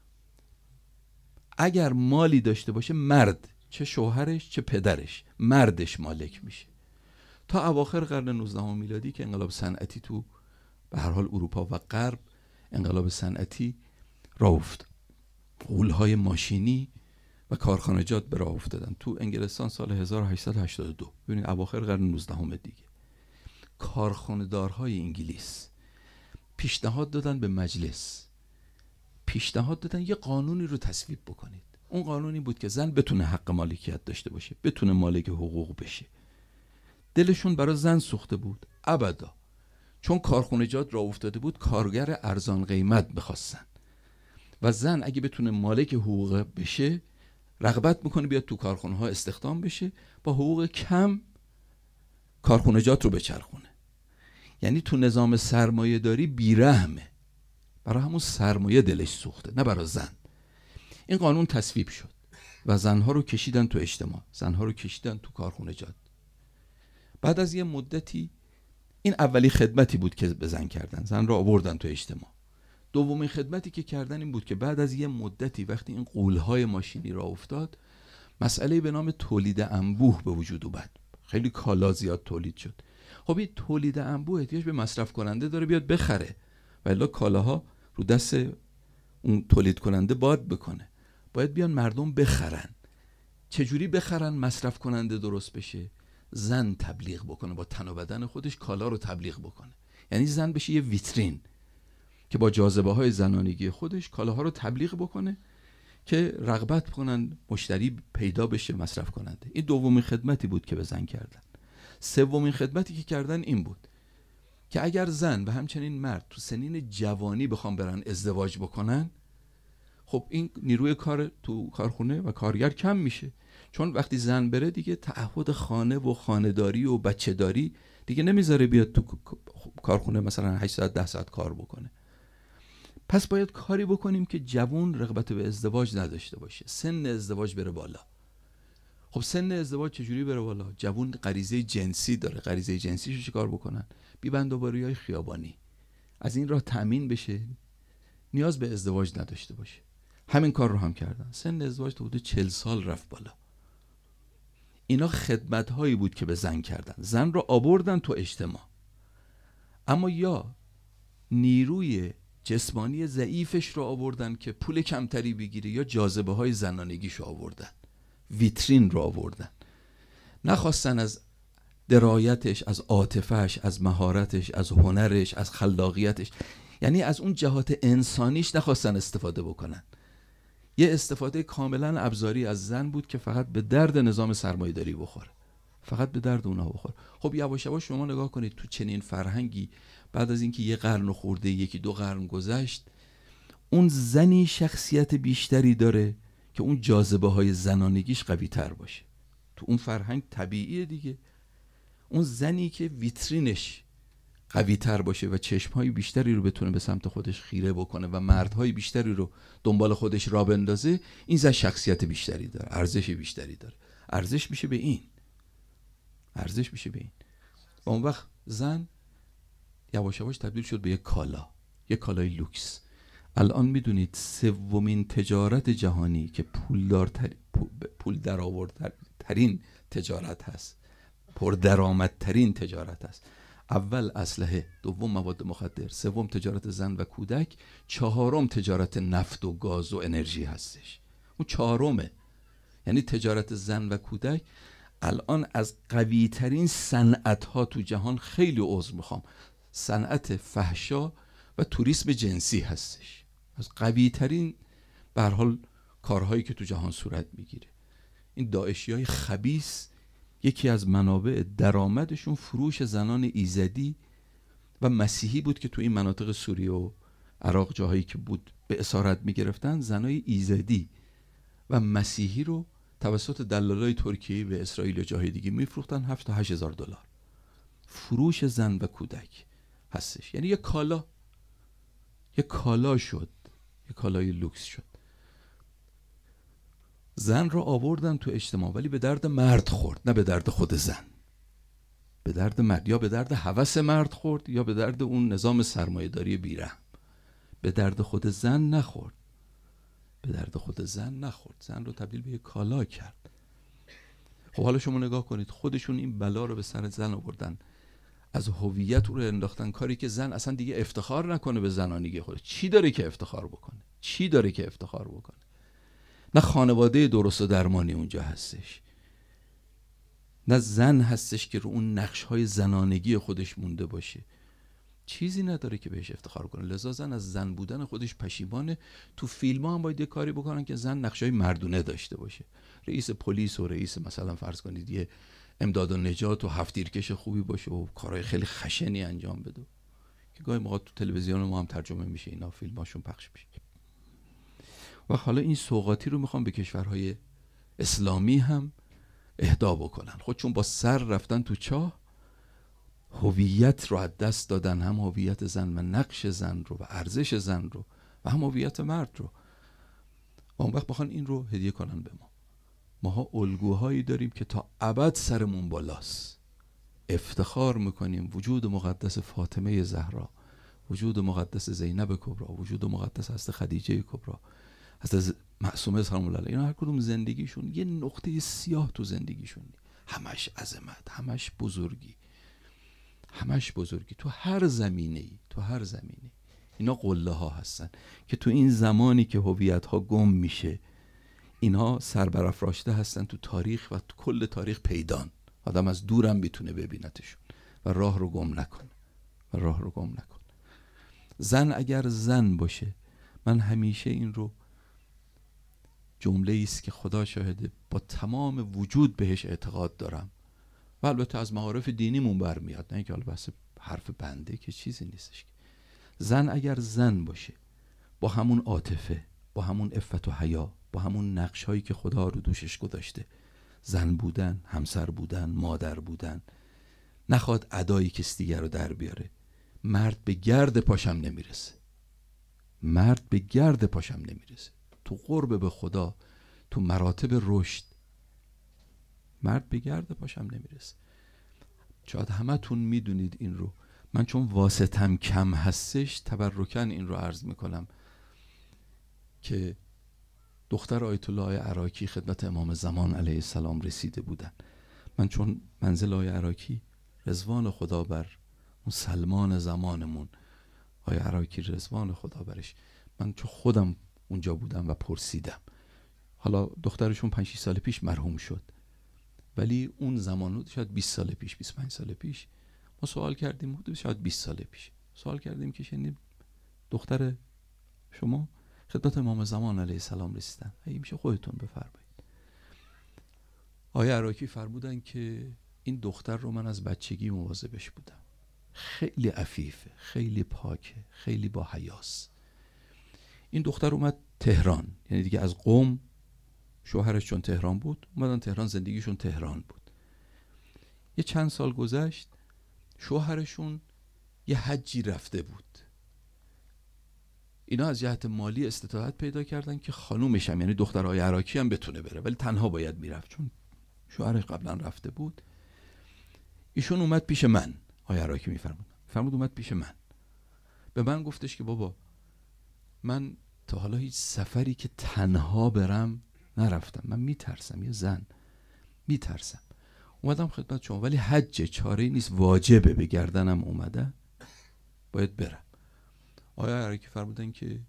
اگر مالی داشته باشه مرد، چه شوهرش چه پدرش، مردش مالک میشه. تا اواخر قرن نوزدهم میلادی که انقلاب صنعتی تو به هر حال اروپا و غرب، انقلاب صنعتی راه افتاد، غول‌های ماشینی و کارخانجات به راه افتادن. تو انگلستان سال هزار و هشتصد و هشتاد و دو، ببینید اواخر قرن نوزدهم دیگه، کارخانه‌دارهای انگلیس پیشنهاد دادن به مجلس، پیشنهاد دادن یه قانونی رو تصویب بکنید. اون قانونی بود که زن بتونه حق مالکیت داشته باشه، بتونه مالک حقوق بشه. دلشون برای زن سوخته بود؟ ابدا. چون کارخانجات راه افتاده بود، کارگر ارزان قیمت بخواستن و زن اگه بتونه مالک حقوق بشه رغبت میکنه بیاد تو کارخانه ها استخدام بشه، با حقوق کم کارخانجات رو بچرخونه. یعنی تو نظام سرمایه داری بیرحمه، برای همون سرمایه دلش سوخته، نه برای زن. این قانون تصویب شد. و زنها رو کشیدن تو اجتماع، زنها رو کشیدن تو کارخونه جاد. بعد از یه مدتی، این اولی خدمتی بود که به زن کردن، زن رو آوردن تو اجتماع. دومین خدمتی که کردن این بود که بعد از یه مدتی وقتی این غول‌های ماشینی راه افتاد، مسئله به نام تولید انبوه به وجود اومد. خیلی کالا زیاد تولید شد. خب این تولید انبوه احتیاج به مصرف کننده داره بیاد بخره، و الا کالاها رو دست اون تولید کننده باد بکنه. باید بیان مردم بخرن. چجوری بخرن مصرف کننده درست بشه؟ زن تبلیغ بکنه، با تن و بدن خودش کالا رو تبلیغ بکنه. یعنی زن بشه یه ویترین که با جاذبه های زنانگی خودش کالاها رو تبلیغ بکنه که رغبت کنن، مشتری پیدا بشه، مصرف کننده. این دومین خدمتی بود که به زن کردن. سومین خدمتی که کردن این بود که اگر زن و همچنین مرد تو سنین جوانی بخوام برن ازدواج بکنن، خب این نیروی کار تو کارخونه و کارگر کم میشه، چون وقتی زن بره دیگه تعهد خانه و خانه‌داری و بچه‌داری دیگه نمیذاره بیاد تو کارخونه مثلا هشت ساعت ده ساعت کار بکنه. پس باید کاری بکنیم که جوان رغبت به ازدواج نداشته باشه، سن ازدواج بره بالا. خب سن ازدواج چجوری بره بالا؟ جوان غریزه جنسی داره، غریزه جنسیشو چیکار بکنن؟ بی بندوباری‌های خیابانی از این راه تأمین بشه، نیاز به ازدواج نداشته باشه. همین کار رو هم کردن، سن ازدواج تا حدود چهل سال رفت بالا. اینا خدمت‌هایی بود که به زن کردن، زن رو آوردن تو اجتماع. اما یا نیروی جسمانی ضعیفش رو آوردن که پول کمتری بگیره، یا جاذبه های زنانگیش رو آوردن، ویترین رو آوردن. نخواستن از درایتش، از عاطفه‌اش، از مهارتش، از هنرش، از خلاقیتش، یعنی از اون جهات انسانیش نخواستن استفاده بکنن. یه استفاده کاملا ابزاری از زن بود که فقط به درد نظام سرمایه‌داری بخوره، فقط به درد اونها بخوره. خب یواش یواش شما نگاه کنید تو چنین فرهنگی، بعد از اینکه یه قرن خورده، یکی دو قرن گذشت، اون زنی شخصیت بیشتری داره که اون جاذبه های زنانگیش قوی تر باشه. تو اون فرهنگ طبیعیه دیگه، اون زنی که ویترینش قوی تر باشه و چشمهای بیشتری رو بتونه به سمت خودش خیره بکنه و مردهای بیشتری رو دنبال خودش را بندازه، این زن شخصیت بیشتری داره، ارزش بیشتری داره. ارزش میشه به این، ارزش میشه به این. و اون وقت زن یواش یواش تبدیل شد به یک کالا، یک کالای لوکس. الان میدونید سومین تجارت جهانی که پولدار پول درآوردترین تجارت هست، پردرآمدترین تجارت هست. اول اسلحه، دوم مواد مخدر، سوم تجارت زن و کودک، چهارم تجارت نفت و گاز و انرژی هستش. اون چهارمه. یعنی تجارت زن و کودک الان از قوی ترین صنعت ها تو جهان، خیلی عذر میخوام، صنعت فحشا و توریسم جنسی هستش. از قوی ترین به هر حال کارهایی که تو جهان صورت میگیره. این داعشیای خبیث یکی از منابع درآمدشون فروش زنان ایزدی و مسیحی بود که تو این مناطق سوریه و عراق جاهایی که بود به اسارت میگرفتن، زنای ایزدی و مسیحی رو توسط دلالای ترکیه به اسرائیل و جاهای دیگه میفروختن، هفت تا هشت هزار دلار. فروش زن و کودک هستش. یعنی یه کالا، یه کالا شد، یه کالای لوکس شد. زن رو آوردن تو اجتماع، ولی به درد مرد خورد، نه به درد خود زن. به درد مرد، یا به درد هوس مرد خورد، یا به درد اون نظام سرمایه‌داری بیرحم. به درد خود زن نخورد، به درد خود زن نخورد. زن رو تبدیل به یک کالا کرد. خب حالا شما نگاه کنید، خودشون این بلا رو به سر زن آوردن، از هویت رو انداختن، کاری که زن اصلا دیگه افتخار نکنه به زنانگی خودش. چی داره که افتخار بکنه؟ چی داره که افتخار بکنه؟ نه خانواده درست و درمانی اونجا هستش، نه زن هستش که رو اون نقش‌های زنانگی خودش مونده باشه. چیزی نداره که بهش افتخار کنه. لذا زن از زن بودن خودش پشیمانه. تو فیلم‌ها هم باید یه کاری بکنن که زن نقش‌های مردونه داشته باشه. رئیس پلیس و رئیس مثلا فرض کنید یه امداد و نجات و هفت‌تیرکش خوبی باشه و کارهای خیلی خشنی انجام بده که گاهی موقع تو تلویزیون ما هم ترجمه میشه، اینا فیلماشون پخش میشه. و حالا این سوغاتی رو میخوام به کشورهای اسلامی هم اهدا بکنن. خود چون با سر رفتن تو چاه، هویت رو از دست دادن، هم هویت زن و نقش زن رو و ارزش زن رو و هم هویت مرد رو. و اون وقت بخوان این رو هدیه کنن به ما. ماها الگوهایی داریم که تا ابد سرمون بالاست. افتخار میکنیم وجود مقدس فاطمه زهرا، وجود مقدس زینب کبرا، وجود مقدس حضرت خدیجه کبرا، حضرت معصومه سلام الله علیها، اینا هر کدوم زندگیشون یه نقطه سیاه تو زندگیشون، همش عظمت، همش بزرگی، همش بزرگی تو هر زمینه‌ای، تو هر زمینه‌ای. اینا قله ها هستن که تو این زمانی که هویت ها گم میشه، اینها سربرافراشته هستن تو تاریخ و تو کل تاریخ پیدان. آدم از دورم میتونه ببینتشون و راه رو گم نکنه و راه رو گم نکنه. زن اگر زن باشه، من همیشه این رو جمله است که خدا شاهده با تمام وجود بهش اعتقاد دارم و البته از معارف دینیمون برمیاد، نه اینکه حالا بحث حرف بنده که چیزی نیستش. زن اگر زن باشه با همون عاطفه، با همون عفت و حیا، با همون نقش هایی که خدا رو دوشش گذاشته، زن بودن، همسر بودن، مادر بودن، نخواد ادای کسی دیگر رو در بیاره. مرد به گرد پاشم نمیرسه، مرد به گرد پاشم نمیرسه. تو قرب به خدا، تو مراتب رشد، مرد به گرد پاشم نمیرسه. شاید همه تون میدونید این رو، من چون واسطم کم هستش تبرکن این رو عرض میکنم که دختر آیت الله عراقی خدمت امام زمان علیه السلام رسیده بودن. من چون منزل آیه عراقی رضوان خدا بر اون سلمان زمانمون، آیه عراقی رضوان خدا برش، من چون خودم اونجا بودم و پرسیدم. حالا دخترشون پنج شش سال پیش مرحوم شد، ولی اون زمان شاید بیست سال پیش، بیست و پنج سال پیش ما سوال کردیم، حدود شاید بیست سال پیش سوال کردیم که شنیدیم دختر شما خدمت امام زمان علیه السلام رسیدن، اگه میشه خودتون بفرمایید. آیه عراقی فرمودن که این دختر رو من از بچگی مواظبش بودم، خیلی عفیفه، خیلی پاکه، خیلی با حیاست. این دختر اومد تهران، یعنی دیگه از قم، شوهرش چون تهران بود اومدن تهران، زندگیشون تهران بود. یه چند سال گذشت، شوهرشون یه حجی رفته بود. اینا از جهت مالی استطاعت پیدا کردن که خانومش هم، یعنی دختر آیه عراقی هم بتونه بره، ولی تنها باید میرفت چون شوهرش قبلا رفته بود. ایشون اومد پیش من، آیه عراقی میفرمود فرمود اومد پیش من، به من گفتش که بابا من تا حالا هیچ سفری که تنها برم نرفتم، من میترسم، یه زن میترسم، اومدم خدمت شما، ولی حج چاره‌ای نیست، واجبه، به گردنم اومده، باید برم. آیه عراقی فرمودن که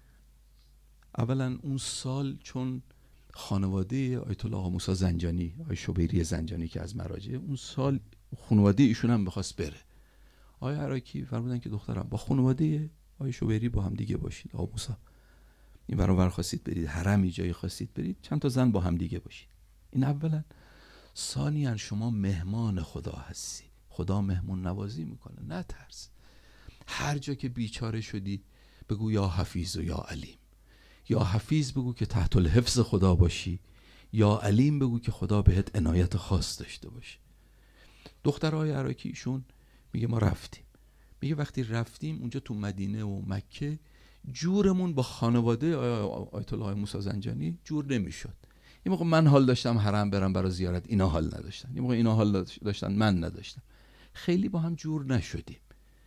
اولا اون سال چون خانواده آیت الله موسی زنجانی، آیه شبیری زنجانی که از مراجع، اون سال خانواده ایشون هم بخواست بره. آیه عراقی فرمودن که دخترم با خانواده آیه شبیری با هم دیگه باشید، آقا موسی این برابر خواستید برید، حرمی جایی خواستید برید، چند تا زن با هم دیگه باشید. این اولا. ثانیاً شما مهمان خدا هستی، خدا مهمون نوازی میکنه، نترس. هر جا که بیچاره شدی بگو یا حفیظ و یا علیم. یا حفیظ بگو که تحت الحفظ خدا باشی، یا علیم بگو که خدا بهت عنایت خاص داشته باشه. دخترای عراقی ایشون میگه ما رفتیم، میگه وقتی رفتیم اونجا تو مدینه و مکه جورمون با خانواده آیت الله موسی زنجانی جور نمیشد. یه موقع من حال داشتم حرم برم برای زیارت، اینا حال نداشتن، یه موقع اینا حال داشتن من نداشتم، خیلی با هم جور نشدیم.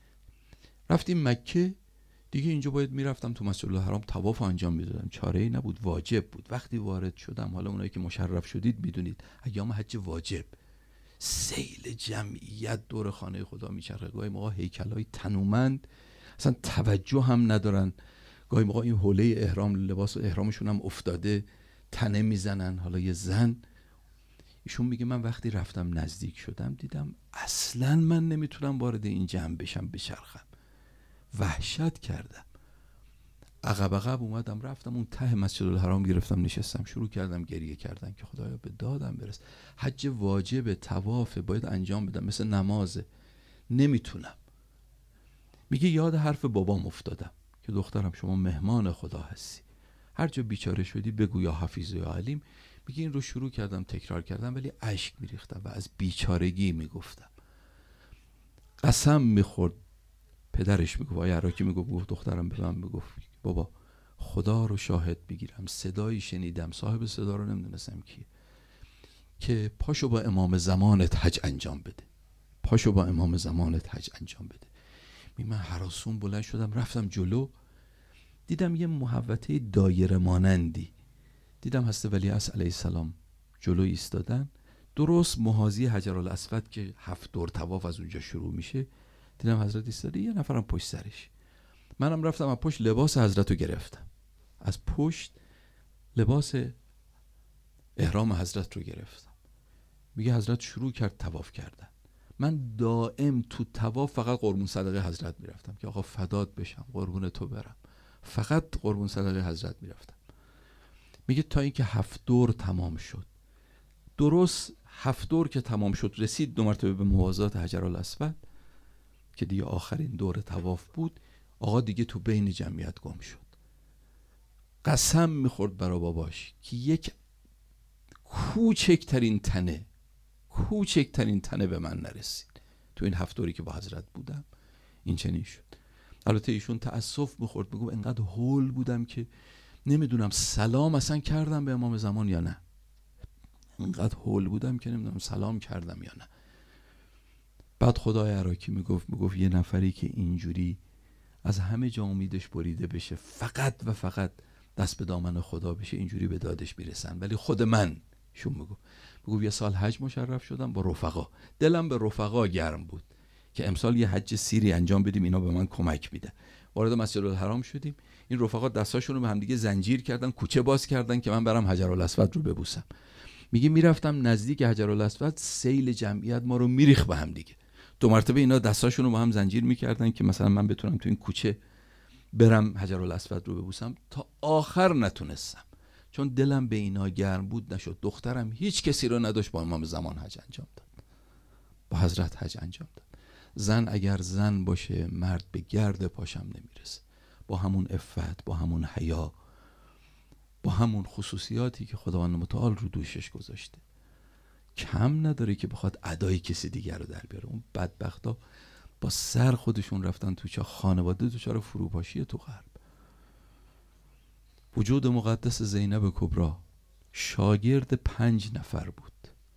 رفتیم مکه دیگه، اینجا باید میرفتم تو مسجد الحرام طواف انجام میدادم، چاره ای نبود، واجب بود. وقتی وارد شدم، حالا اونایی که مشرف شدید میدونید ایام حج واجب، سیل جمعیت دور خانه خدا میچرخه، گاهی موقع هیکلای تنومند اصلا توجه هم ندارن، گاهی موقع این حوله احرام، لباس احرامشون هم افتاده، تنه میزنن. حالا یه زن، ایشون میگه من وقتی رفتم نزدیک شدم دیدم اصلا من نمیتونم وارد این جمع بشم، بچرخم، وحشت کردم. عقب عقب اومدم رفتم اون ته مسجد الحرام، گرفتم نشستم، شروع کردم گریه کردن که خدایا به دادم برس، حج واجب، طواف باید انجام بدم، مثل نمازه، نمیتونم. میگه یاد حرف بابام افتادم که دخترم شما مهمان خدا هستی، هر جا بیچاره شدی بگو یا حفیظ یا علیم. میگه این رو شروع کردم تکرار کردم، ولی اشک میریختم و از بیچارگی میگفتم. قسم میخورد، پدرش میگفت، آیه عراقی میگفت، دخترم به من میگفت بابا خدا رو شاهد بگیرم، صدایی شنیدم، صاحب صدا رو نمیدونستم کیه، که پاشو با امام زمانت حج انجام بده، پاشو با امام زمانت حج انجام بده. می من هراسون بلند شدم رفتم جلو، دیدم یه محوطه دایره مانندی، دیدم حضرت ولیعصر علیه السلام جلو ایستادن، درست محاذی حجرالاسود که هفت دور طواف از اونجا شروع میشه. دیدم حضرت ایستاده، یه نفرم پشت سرش. منم رفتم از پشت لباس حضرت رو گرفتم، از پشت لباس احرام حضرت رو گرفتم. میگه حضرت شروع کرد طواف کردن. من دائم تو طواف فقط قربون صدقه حضرت میرفتم که آقا فدات بشم، قربون تو برم، فقط قربون صدقه حضرت میرفتم. میگه تا اینکه هفت دور تمام شد، درست هفت دور که تمام شد رسید دو مرتبه به موازات حجرالاسود که دیگه آخرین دور طواف بود. آقا دیگه تو بین جمعیت گم شد. قسم میخورد برا باباش که یک کوچکترین تنه کوچکترین تنه به من نرسید. تو این هفت دوری که با حضرت بودم این چنین شد. البته ایشون تأسف میخورد، میگم انقدر هول بودم که نمیدونم سلام اصلا کردم به امام زمان یا نه، انقدر هول بودم که نمیدونم سلام کردم یا نه. بعد خدای عراقی میگفت میگفت یه نفری که اینجوری از همه جا امیدش بریده بشه، فقط و فقط دست به دامن خدا بشه، اینجوری به دادش میرسن. ولی خود من شون میگفت میگفت یه سال حج مشرف شدم با رفقا، دلم به رفقا گرم بود که امسال یه حج سیری انجام بدیم، اینا به من کمک میدن. وارد مسجد الحرام شدیم، این رفقا دستاشون رو به هم دیگه زنجیر کردن، کوچه باز کردن که من برم حجرالاسود رو ببوسم. میگه میرفتم نزدیک حجرالاسود، سیل جمعیت ما رو میریخ به هم دیگه. دو مرتبه اینا دستاشون رو با هم زنجیر میکردن که مثلا من بتونم تو این کوچه برم حجرالاسود رو ببوسم. تا آخر نتونستم، چون دلم به اینا گرم بود نشد. دخترم هیچ کسی رو نداشت با امام زمان حج انجام داد، با حضرت حج انجام داد. زن اگر زن باشه مرد به گرد پاشم نمیرسه، با همون عفت، با همون حیا، با همون خصوصیاتی که خداوند متعال رو دوشش گذاشته، کم نداره که بخواد ادای کسی دیگر رو در بیاره. اون بدبختا با سر خودشون رفتن تو چه خانواده دچار فروپاشی تو غرب. وجود مقدس زینب کبری شاگرد پنج نفر بود.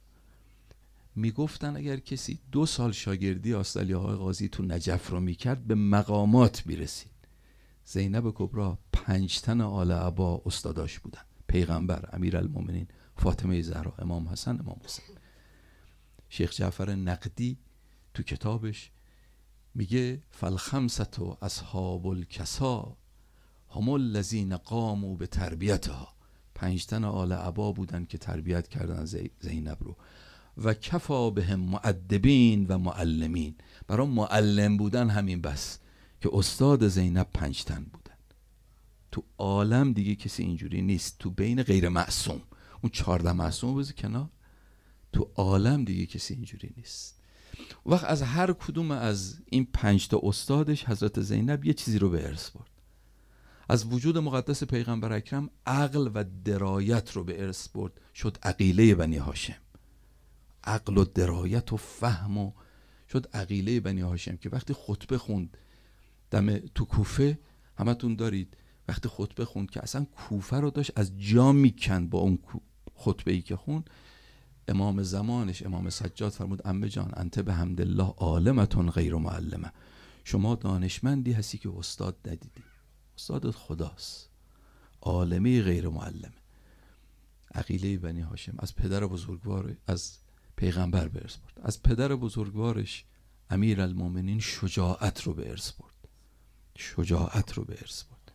میگفتن اگر کسی دو سال شاگردی آستالیاهای قاضی تو نجف رو میکرد به مقامات میرسید. زینب کبری پنج تن آل عبا استاداش بودن: پیغمبر، امیرالمومنین، فاطمه زهرا، امام حسن، امام حسین. شیخ جعفر نقدی تو کتابش میگه فالخمسة اصحاب الکسا هم الذین قاموا به تربیتها. پنج تن آل عبا بودن که تربیت کردن زینب رو. و کفا بهم مؤدبین و معلمین. برای معلم بودن همین بس که استاد زینب پنج تن بودن. تو عالم دیگه کسی اینجوری نیست. تو بین غیر معصوم، اون چهارده معصوم بذار کنار، تو عالم دیگه کسی اینجوری نیست. وقت از هر کدوم از این پنج تا استادش حضرت زینب یه چیزی رو به ارث برد. از وجود مقدس پیغمبر اکرم عقل و درایت رو به ارث برد، شد عقیله بنی هاشم. عقل و درایت و فهم و شد عقیله بنی هاشم که وقتی خطبه خوند دم تو کوفه، همتون دارید وقتی خطبه خوند که اصلا کوفه رو داشت از جا میکند با اون خطبه ای که خوند، امام زمانش امام سجاد فرمود عمه جان انت به حمدالله عالمتون غیر معلمه. شما دانشمندی هستی که استاد ندیدی، استادت خداست، عالمی غیر معلمه. عقیله بنی هاشم از پدر بزرگوار، از پیغمبر به ارث برد. از پدر بزرگوارش امیرالمومنین شجاعت رو به ارث برد، شجاعت رو به ارث برد.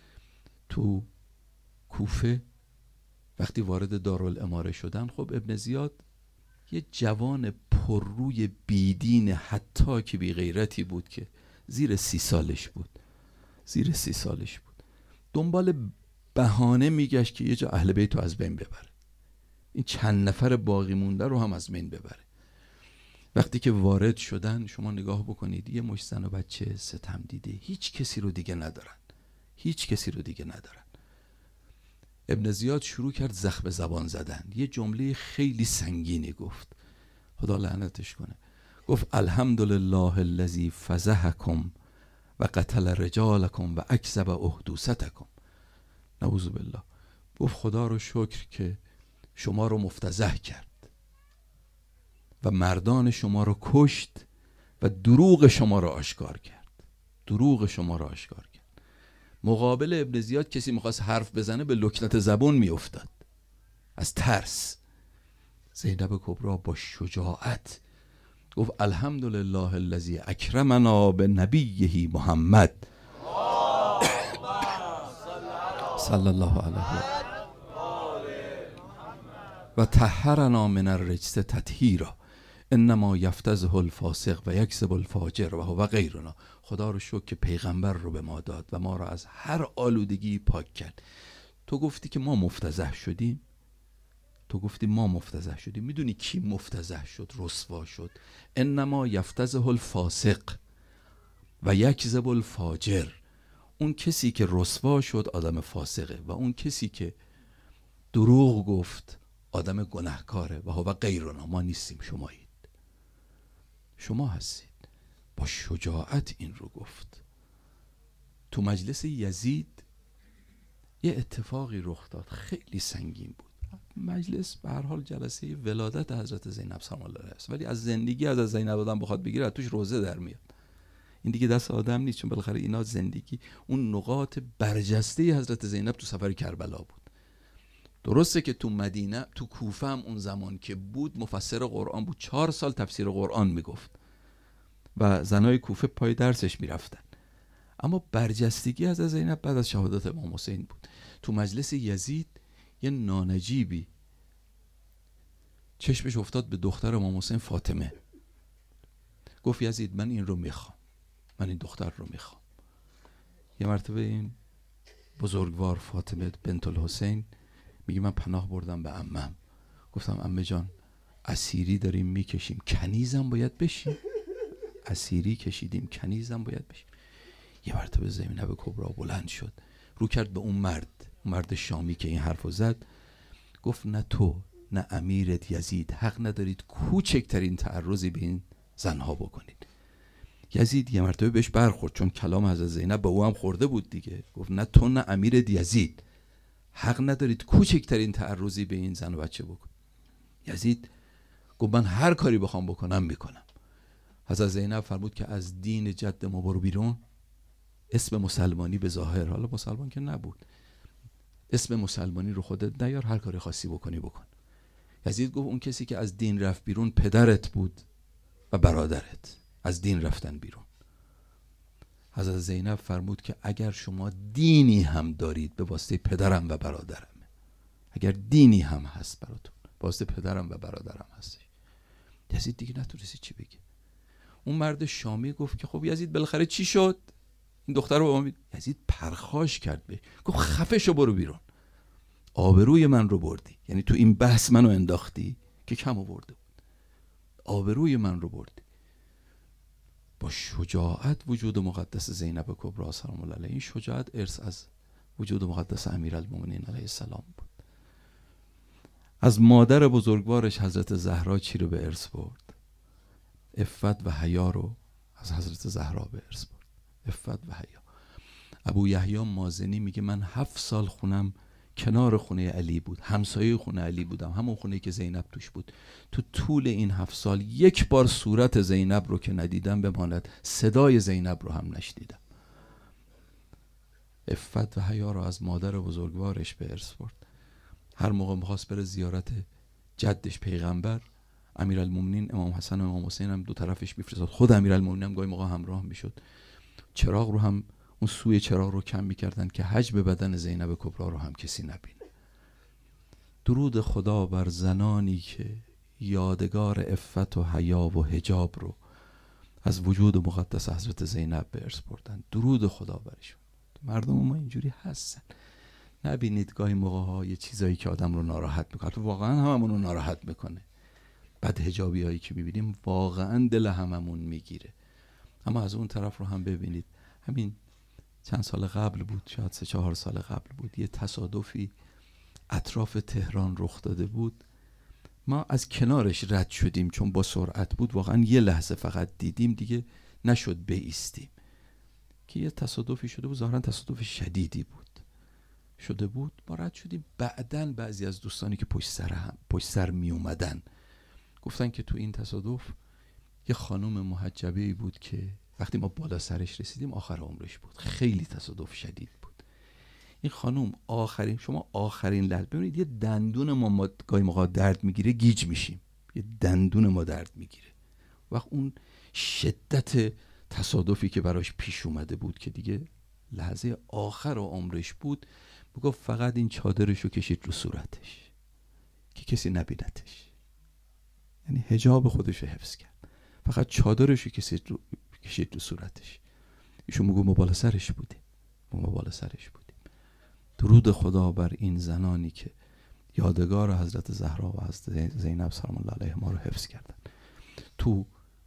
تو کوفه وقتی وارد دارالاماره شدن، خب ابن زیاد یه جوان پرروی بیدین حتی که بی غیرتی بود که زیر سی سالش بود، زیر سی سالش بود، دنبال بهانه میگشت که یه جا اهل بیت رو از بین ببره، این چند نفر باقی مونده رو هم از بین ببره. وقتی که وارد شدن، شما نگاه بکنید، یه مشت زن و بچه ستم دیده، هیچ کسی رو دیگه ندارن، هیچ کسی رو دیگه ندارن. ابن زیاد شروع کرد زخم زبان زدن. یه جمله خیلی سنگینی گفت، خدا لعنتش کنه. گفت الحمدلله الذی فضحکم و قتل رجالکم و اکذب احدوثتکم. نعوذ بالله. گفت خدا رو شکر که شما رو مفتضح کرد، و مردان شما رو کشت و دروغ شما رو آشکار کرد. دروغ شما رو آشکار کرد. مقابل ابن زیاد کسی میخواست حرف بزنه به لکنت زبون میافتاد از ترس. زینب کبرا با شجاعت گفت الحمدلله الذی اکرمنا به نبیه محمد صلی الله علیه و طهرنا من الرجس تطهیرا انما یفتزه الفاسق و یکسب الفاجر و هو غیرنا. خدا رو شکر که پیغمبر رو به ما داد و ما رو از هر آلودگی پاک کرد. تو گفتی که ما مفتضح شدیم، تو گفتی ما مفتضح شدیم. میدونی کی مفتضح شد، رسوا شد؟ انما یفتزه الفاسق و یکذب الفاجر. اون کسی که رسوا شد آدم فاسقه و اون کسی که دروغ گفت آدم گناهکاره و هو غیرنا. ما نیستیم، شمایید، شما هستید. با شجاعت این رو گفت. تو مجلس یزید یه اتفاقی رخ داد خیلی سنگین بود. مجلس به هر حال جلسه ولادت حضرت زینب سلام الله علیها است، ولی از زندگی از زینب آدم بخواد بگیره توش روزه در میاد. این دیگه دست آدم نیست، چون بالاخره اینا زندگی اون نقاط برجسته حضرت زینب تو سفر کربلا بود. درسته که تو مدینه تو کوفه هم اون زمان که بود مفسر قرآن بود، چهار سال تفسیر قرآن میگفت و زنای کوفه پای درسش میرفتن، اما برجستگی از زینب بعد از شهادت امام حسین بود. تو مجلس یزید یه نانجیبی چشمش افتاد به دختر امام حسین فاطمه. گفت یزید من این رو میخوام، من این دختر رو میخوام. یه مرتبه این بزرگوار فاطمه بنت الحسین میگه من پناه بردم به عمم، گفتم عمه جان اسیری داریم میکشیم، کنیزم باید بشیم. اسیری کشیدیم، کنیزم باید بشیم. یه مرتبه زینب کبرا بلند شد، رو کرد به اون مرد، مرد شامی که این حرفو زد، گفت نه تو نه امیرت یزید حق ندارید کوچکترین تعرضی به این زنها بکنید. یزید یه مرتبه بهش برخورد، چون کلام حضرت زینب به او هم خورده بود دیگه. گفت نه تو نه امیرت یزید حق ندارید کوچکترین تعرضی به این زن و بچه بکن. یزید گفت من هر کاری بخوام بکنم میکنم. حضرت زینب فرمود که از دین جد ما برو بیرون، اسم مسلمانی به ظاهر، حالا مسلمان که نبود، اسم مسلمانی رو خودت نیار، هر کاری خاصی بکنی بکن. یزید گفت اون کسی که از دین رفت بیرون پدرت بود و برادرت، از دین رفتن بیرون. حضرت زینب فرمود که اگر شما دینی هم دارید به واسطه پدرم و برادرم، اگر دینی هم هست براتون به واسطه پدرم و برادرم هستش. یزید دیگه نتونستی چی بگه. اون مرد شامی گفت که خب یزید بالاخره چی شد؟ این دختر رو امید. یزید پرخاش کرد به گفت خفه شو برو بیرون، آبروی من رو بردی، یعنی تو این بحث منو انداختی که کم آورده بود، آبروی من رو بردی. با شجاعت وجود مقدس زینب کبرا سلام الله علیها، این شجاعت ارث از وجود مقدس امیرالمومنین علیه السلام بود. از مادر بزرگوارش حضرت زهرا چی رو به ارث برد؟ عفت و حیا رو از حضرت زهرا به ارث برد. عفت و حیا. ابو یحیی مازنی میگه من هفت سال خونم کنار خونه علی بود، همسایه خونه علی بودم، همون خونه که زینب توش بود. تو طول این هفت سال یک بار صورت زینب رو که ندیدم بماند، صدای زینب رو هم نشنیدم. عفت و حیا رو از مادر بزرگوارش به ارث برد. هر موقع می‌خواست بره زیارت جدش پیغمبر، امیرالمومنین امام حسن و امام حسین هم دو طرفش میفرستاد، خود امیرالمومنین هم گاهی موقع همراه میشد. چراغ رو هم اون سوی چراغ رو کم میکردن که حجم بدن زینب کبرا رو هم کسی نبینه. درود خدا بر زنانی که یادگار عفت و حیا و حجاب رو از وجود مقدس حضرت زینب به ارث بردن. درود خدا برشون. مردم ما اینجوری هستن. نبینید گاهی موقع ها یه چیزایی که آدم رو ناراحت میکنه، واقعا هممون رو ناراحت میکنه. بد حجابی هایی که میبینیم واقعا دل هممون میگیره. اما از اون طرف رو هم ببینید، همین چند سال قبل بود، شاید سه چهار سال قبل بود، یه تصادفی اطراف تهران رخ داده بود. ما از کنارش رد شدیم چون با سرعت بود، واقعا یه لحظه فقط دیدیم، دیگه نشد بایستیم که یه تصادفی شده بود. ظاهرا تصادف شدیدی بود شده بود. ما رد شدیم. بعدن بعضی از دوستانی که پشت سر هم پشت سر می اومدن گفتن که تو این تصادف یه خانم محجبه‌ای بود که وقتی ما بالا سرش رسیدیم آخر عمرش بود. خیلی تصادف شدید بود. این خانم آخرین شما آخرین لحظه ببینید یه دندون ما, ما گاهی موقع درد میگیره گیج میشیم، یه دندون ما درد میگیره. وقت اون شدت تصادفی که براش پیش اومده بود که دیگه لحظه آخر عمرش بود، میگفت فقط این چادرشو کشید رو صورتش که کسی نبینتش، یعنی حجاب خودشو حفظ کرد، فقط چادرشو کشید رو کشید رو صورتش. ایشون میگه ما بالا سرش بودیم، ما بالا سرش بودیم. درود خدا بر این زنانی که یادگار حضرت زهرا و حضرت زینب سلام الله علیهما رو حفظ کردن. تو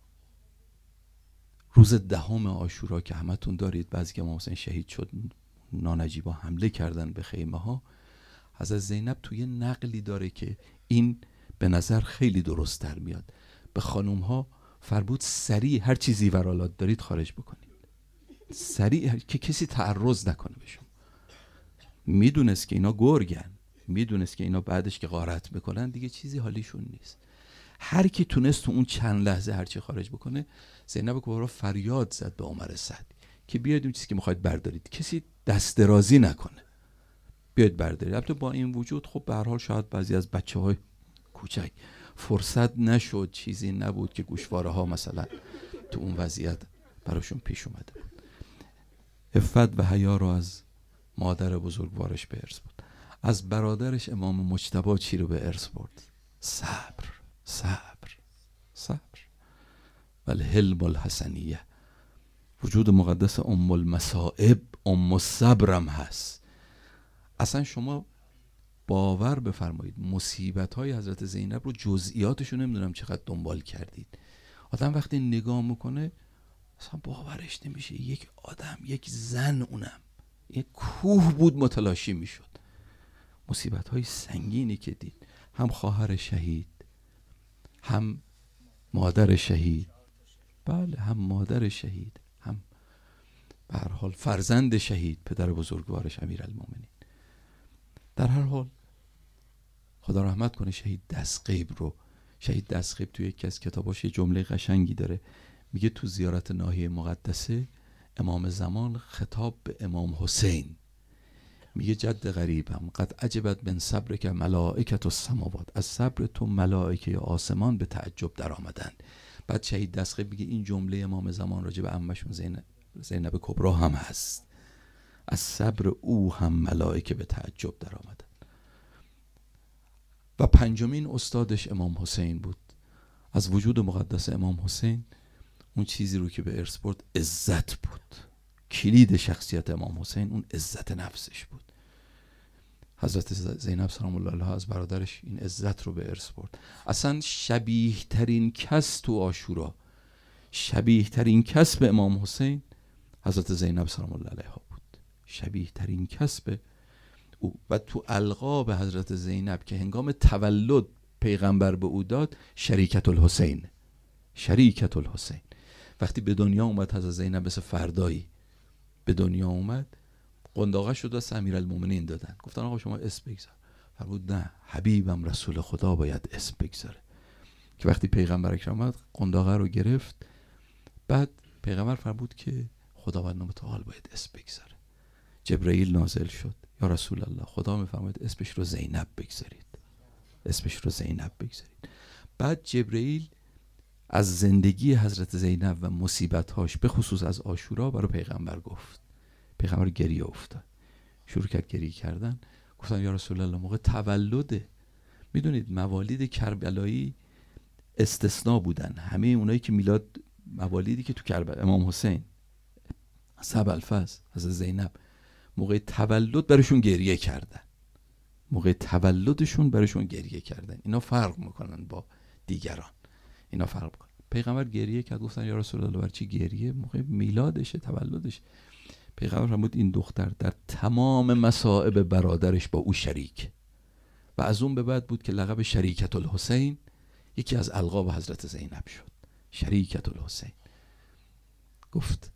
روز دهم عاشورا که همتون دارید، بعضی که امام حسین شهید شد نانجیبا حمله کردن به خیمه ها، حضرت زینب توی نقلی داره که این به نظر خیلی درست تر میاد، به خانوم ها فرمود سریع هر چیزی ورالات دارید خارج بکنید، سریع که کسی تعرض نکنه بهشون. میدونست که اینا گرگن، میدونست که اینا بعدش که غارت میکنن دیگه چیزی حالیشون نیست. هر کی تونست تو اون چند لحظه هر چی خارج بکنه. زینب کبرا فریاد زد به عمر سعد که بیاید اون چیزی که میخواید بردارید، کسی دست درازی نکنه، بیاید بردارید. البته با این وجود خب به هر حال شاید بعضی از بچه‌های کوچک فرصت نشد، چیزی نبود که گوشواره ها مثلا تو اون وضعیت براشون پیش اومده بود. عفت و حیا رو از مادر بزرگوارش به ارث بود. از برادرش امام مجتبی چی رو به ارث برد؟ صبر، صبر، صبر. والحلم الحسنیه. وجود مقدس ام المصائب ام الصبرم هست. اصلا شما باور بفرمایید مصیبت های حضرت زینب رو جزئیاتشو نمیدونم چقدر دنبال کردید. آدم وقتی نگاه میکنه اصلا باورش نمیشه، یک آدم، یک زن، اونم یک کوه بود متلاشی میشد. مصیبت های سنگینی که دید، هم خواهر شهید، هم مادر شهید، بله هم مادر شهید، هم به هر حال فرزند شهید، پدر بزرگوارش امیرالمومنین. در هر حال خدا رحمت کنه شهید دستغیب رو. شهید دستغیب توی یکی از کتاباش یه جمله قشنگی داره، میگه تو زیارت ناحیه مقدسه امام زمان خطاب به امام حسین میگه جد غریبم قد عجبت من صبر که ملائکت السماوات، از صبر تو ملائکه آسمان به تعجب در آمدند. بعد شهید دستغیب میگه این جمله امام زمان راجع به عمه‌شون زینب زینب کبرا هم هست، از صبر او هم ملائکه به تعجب در آمدند. و پنجمین استادش امام حسین بود. از وجود مقدس امام حسین اون چیزی رو که به ارث برد عزت بود. کلید شخصیت امام حسین اون عزت نفسش بود. حضرت زینب سلام الله علیها از برادرش این عزت رو به ارث برد. اصلا شبیه ترین کس تو عاشورا، شبیه ترین کس به امام حسین حضرت زینب سلام الله علیها بود. شبیه ترین کس به او. و تو القاب حضرت زینب که هنگام تولد پیغمبر به او داد شریکت الحسین، شریکت الحسین. وقتی به دنیا اومد حضرت زینب مثل فردایی به دنیا اومد، قنداقش رو دست امیرالمومنین دادن، گفتن آقا شما اسم بگذار. فرمود نه، حبیبم رسول خدا باید اسم بگذاره. که وقتی پیغمبر اکرم اومد قنداقه رو گرفت، بعد پیغمبر فرمود که خداوند متعال باید اسم بگذاره. جبرئیل نازل شد، یا رسول الله خدا میفرماید اسمش رو زینب بگذارید، اسمش رو زینب بگذارید. بعد جبرئیل از زندگی حضرت زینب و مصیبت‌هاش به خصوص از عاشورا برای پیغمبر گفت. پیغمبر گریه افتاد، شروع کرد گریه کردن. گفتن یا رسول الله موقع تولده، میدونید موالید کربلایی استثناء بودن، همه اونایی که میلاد موالیدی که تو کربلا، امام حسین، ابوالفضل، حضرت زینب، موقع تولد براشون گریه کردن، موقع تولدشون براشون گریه کردن. اینا فرق میکنن با دیگران، اینا فرق میکنن. پیغمبر گریه کرد، گفتن یا رسول الله برای چی گریه؟ موقع میلادشه، تولدش. پیغمبر فرمود این دختر در تمام مصائب برادرش با او شریک. و از اون به بعد بود که لقب شریکت الحسین یکی از القاب حضرت زینب شد، شریکت الحسین. گفت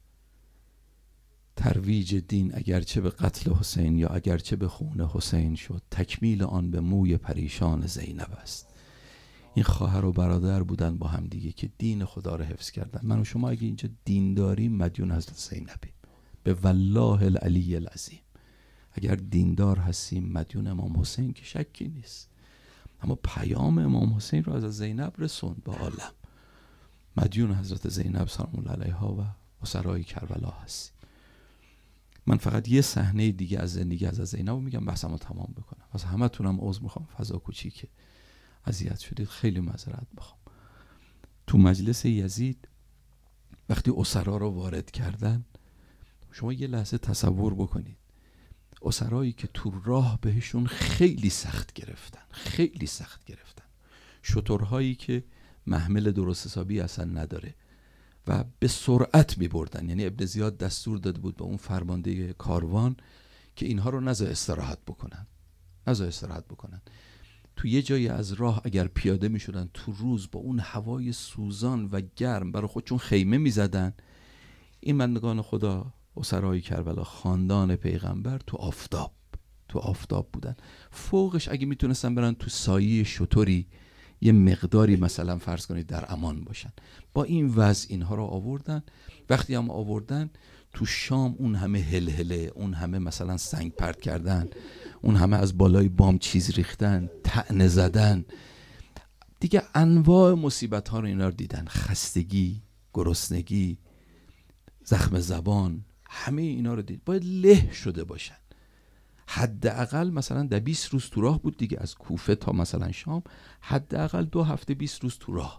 ترویج دین اگرچه به قتل حسین یا اگرچه به خون حسین شد، تکمیل آن به موی پریشان زینب است. این خواهر و برادر بودن با هم دیگه که دین خدا رو حفظ کردن. من و شما اگه اینجا دین داریم مدیون حضرت زینبیم، به والله العلی العظیم. اگر دیندار هستیم مدیون امام حسین که شکی نیست، اما پیام امام حسین رو از زینب رسوند به عالم. مدیون حضرت زینب سلام الله علیها و اسرای کربلا هستیم. من فقط یه صحنه دیگه از زندگی از زینب رو میگم بحثمو تمام بکنم. از همه تونم عذر میخوام، فضا کوچیکه، اذیت شدید، خیلی معذرت میخوام. تو مجلس یزید وقتی اسرا رو وارد کردن، شما یه لحظه تصور بکنید اسرایی که تو راه بهشون خیلی سخت گرفتن، خیلی سخت گرفتن، شترهایی که محمل درست حسابی اصلا نداره و به سرعت می بردن. یعنی ابن زیاد دستور داده بود به اون فرمانده کاروان که اینها رو نذار استراحت بکنن، نذار استراحت بکنن. تو یه جایی از راه اگر پیاده می شدن تو روز با اون هوای سوزان و گرم برای خودشون خیمه می زدن. این بندگان خدا اسرای کربلا، خاندان پیغمبر، تو آفتاب تو آفتاب بودن. فوقش اگه میتونستن برن تو سایه شتری یه مقداری مثلا فرض کنید در امان باشن. با این وضع اینها رو آوردن. وقتی هم آوردن تو شام اون همه هلهله، اون همه مثلا سنگ پرت کردن، اون همه از بالای بام چیز ریختن، طعنه زدن، دیگه انواع مصیبت ها رو اینا رو دیدن. خستگی، گرسنگی، زخم زبان، همه اینا رو دید. باید له شده باشن. حداقل مثلا در بیست روز تو راه بود دیگه، از کوفه تا مثلا شام، حداقل دو هفته بیست روز تو راه.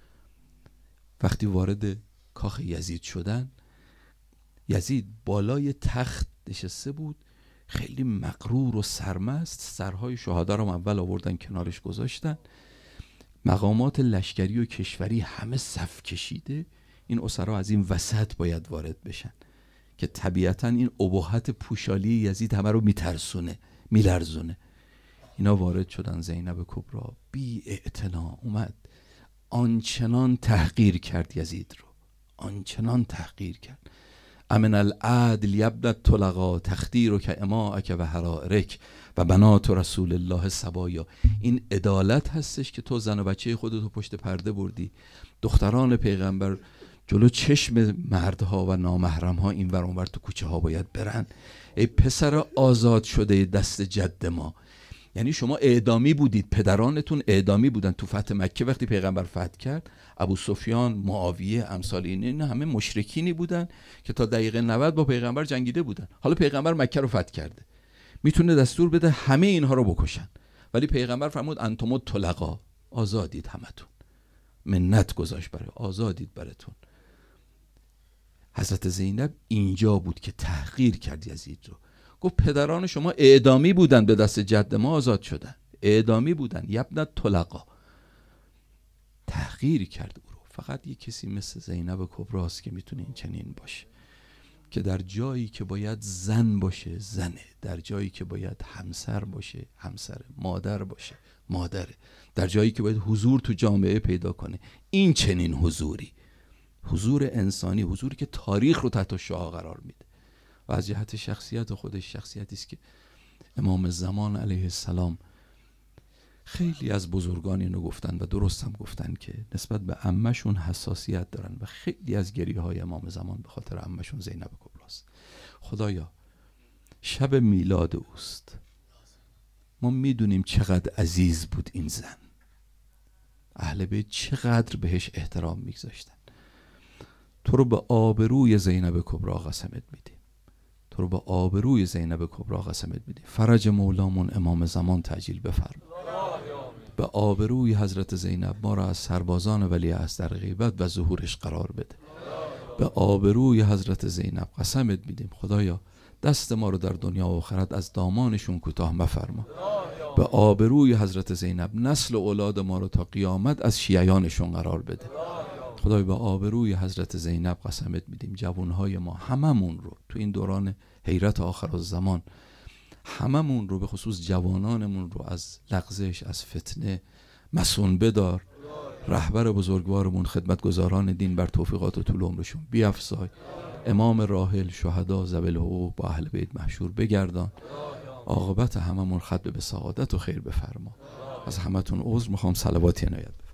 وقتی وارد کاخ یزید شدن، یزید بالای تخت نشسته بود، خیلی مغرور و سرمست. سرهای شهدا رو اول آوردن کنارش گذاشتن، مقامات لشکری و کشوری همه صف کشیده. این اسرا از این وسط باید وارد بشن که طبیعتا این ابهت پوشالی یزید همه رو میترسونه، میلرزونه. اینا وارد شدن. زینب کبرا بی اعتنا اومد، آنچنان تحقیر کرد یزید رو، آنچنان تحقیر کرد. امن العدل یبن طلقا تخدیر که اماک و حرائرک و بنات رسول الله سبایا. این عدالت هستش که تو زن و بچه خودتو پشت پرده بردی، دختران پیغمبر جلو چشم مردها و نامحرمها این ور اون ور تو کوچه ها باید برن. ای پسر آزاد شده دست جد ما. یعنی شما اعدامی بودید، پدرانتون اعدامی بودن تو فتح مکه. وقتی پیغمبر فتح کرد، ابو سفیان، معاویه، امثال این این همه مشرکینی بودن که تا دقیقه نود با پیغمبر جنگیده بودن. حالا پیغمبر مکه رو فتح کرده، میتونه دستور بده همه اینها رو بکشن، ولی پیغمبر فرمود انتم طلقا، آزادید همتون. منت گذاشت برای آزادید براتون. حضرت زینب اینجا بود که تحقیر کرد یزید رو. گفت پدران شما اعدامی بودن، به دست جد ما آزاد شدن، اعدامی بودن، یبن طلقا. تحقیر کرد او رو. فقط یک کسی مثل زینب کبراست که میتونه این چنین باشه، که در جایی که باید زن باشه زنه، در جایی که باید همسر باشه همسره، مادر باشه مادره، در جایی که باید حضور تو جامعه پیدا کنه. این چنین حضوری، حضور انسانی، حضوری که تاریخ رو تحت شعاع قرار میده. و از جهت شخصیت خودش شخصیتی است که امام زمان علیه السلام، خیلی از بزرگان اینو گفتن و درست هم گفتن که نسبت به عمه‌شون حساسیت دارن و خیلی از گریه های امام زمان به خاطر عمه‌شون زینب کبراست. خدایا شب میلاد اوست، ما میدونیم چقدر عزیز بود این زن، اهل بیت چقدر بهش احترام میگذاشتن. تو رو به آبروی زینب کبرا قسمت میدیم، تو رو به آبروی زینب کبرا قسمت میدیم. فرج مولامون امام زمان تعجیل بفرما. به آبروی حضرت زینب ما را از سربازان ولیعصر در غیبت و ظهورش قرار بده. به آبروی حضرت زینب قسمت میدیم خدایا دست ما رو در دنیا و آخرت از دامانشون کوتاه مفرما. به آبروی حضرت زینب نسل و اولاد ما رو تا قیامت از شیعیانشون قرار بده. خدای به آبروی حضرت زینب قسمت میدیم جوانهای ما هممون رو تو این دوران حیرت آخر الزمان، هممون رو به خصوص جوانانمون رو از لغزش، از فتنه مسون بدار. رهبر بزرگوارمون خدمتگزاران دین بر توفیقات و طول عمرشون بیفزای. امام راحل، شهدا، ذوی الحقوق با اهل بیت محشور بگردان. عاقبت هممون ختم به سعادت و خیر بفرما. از همتون عذر میخوام. صلواتی عنایت.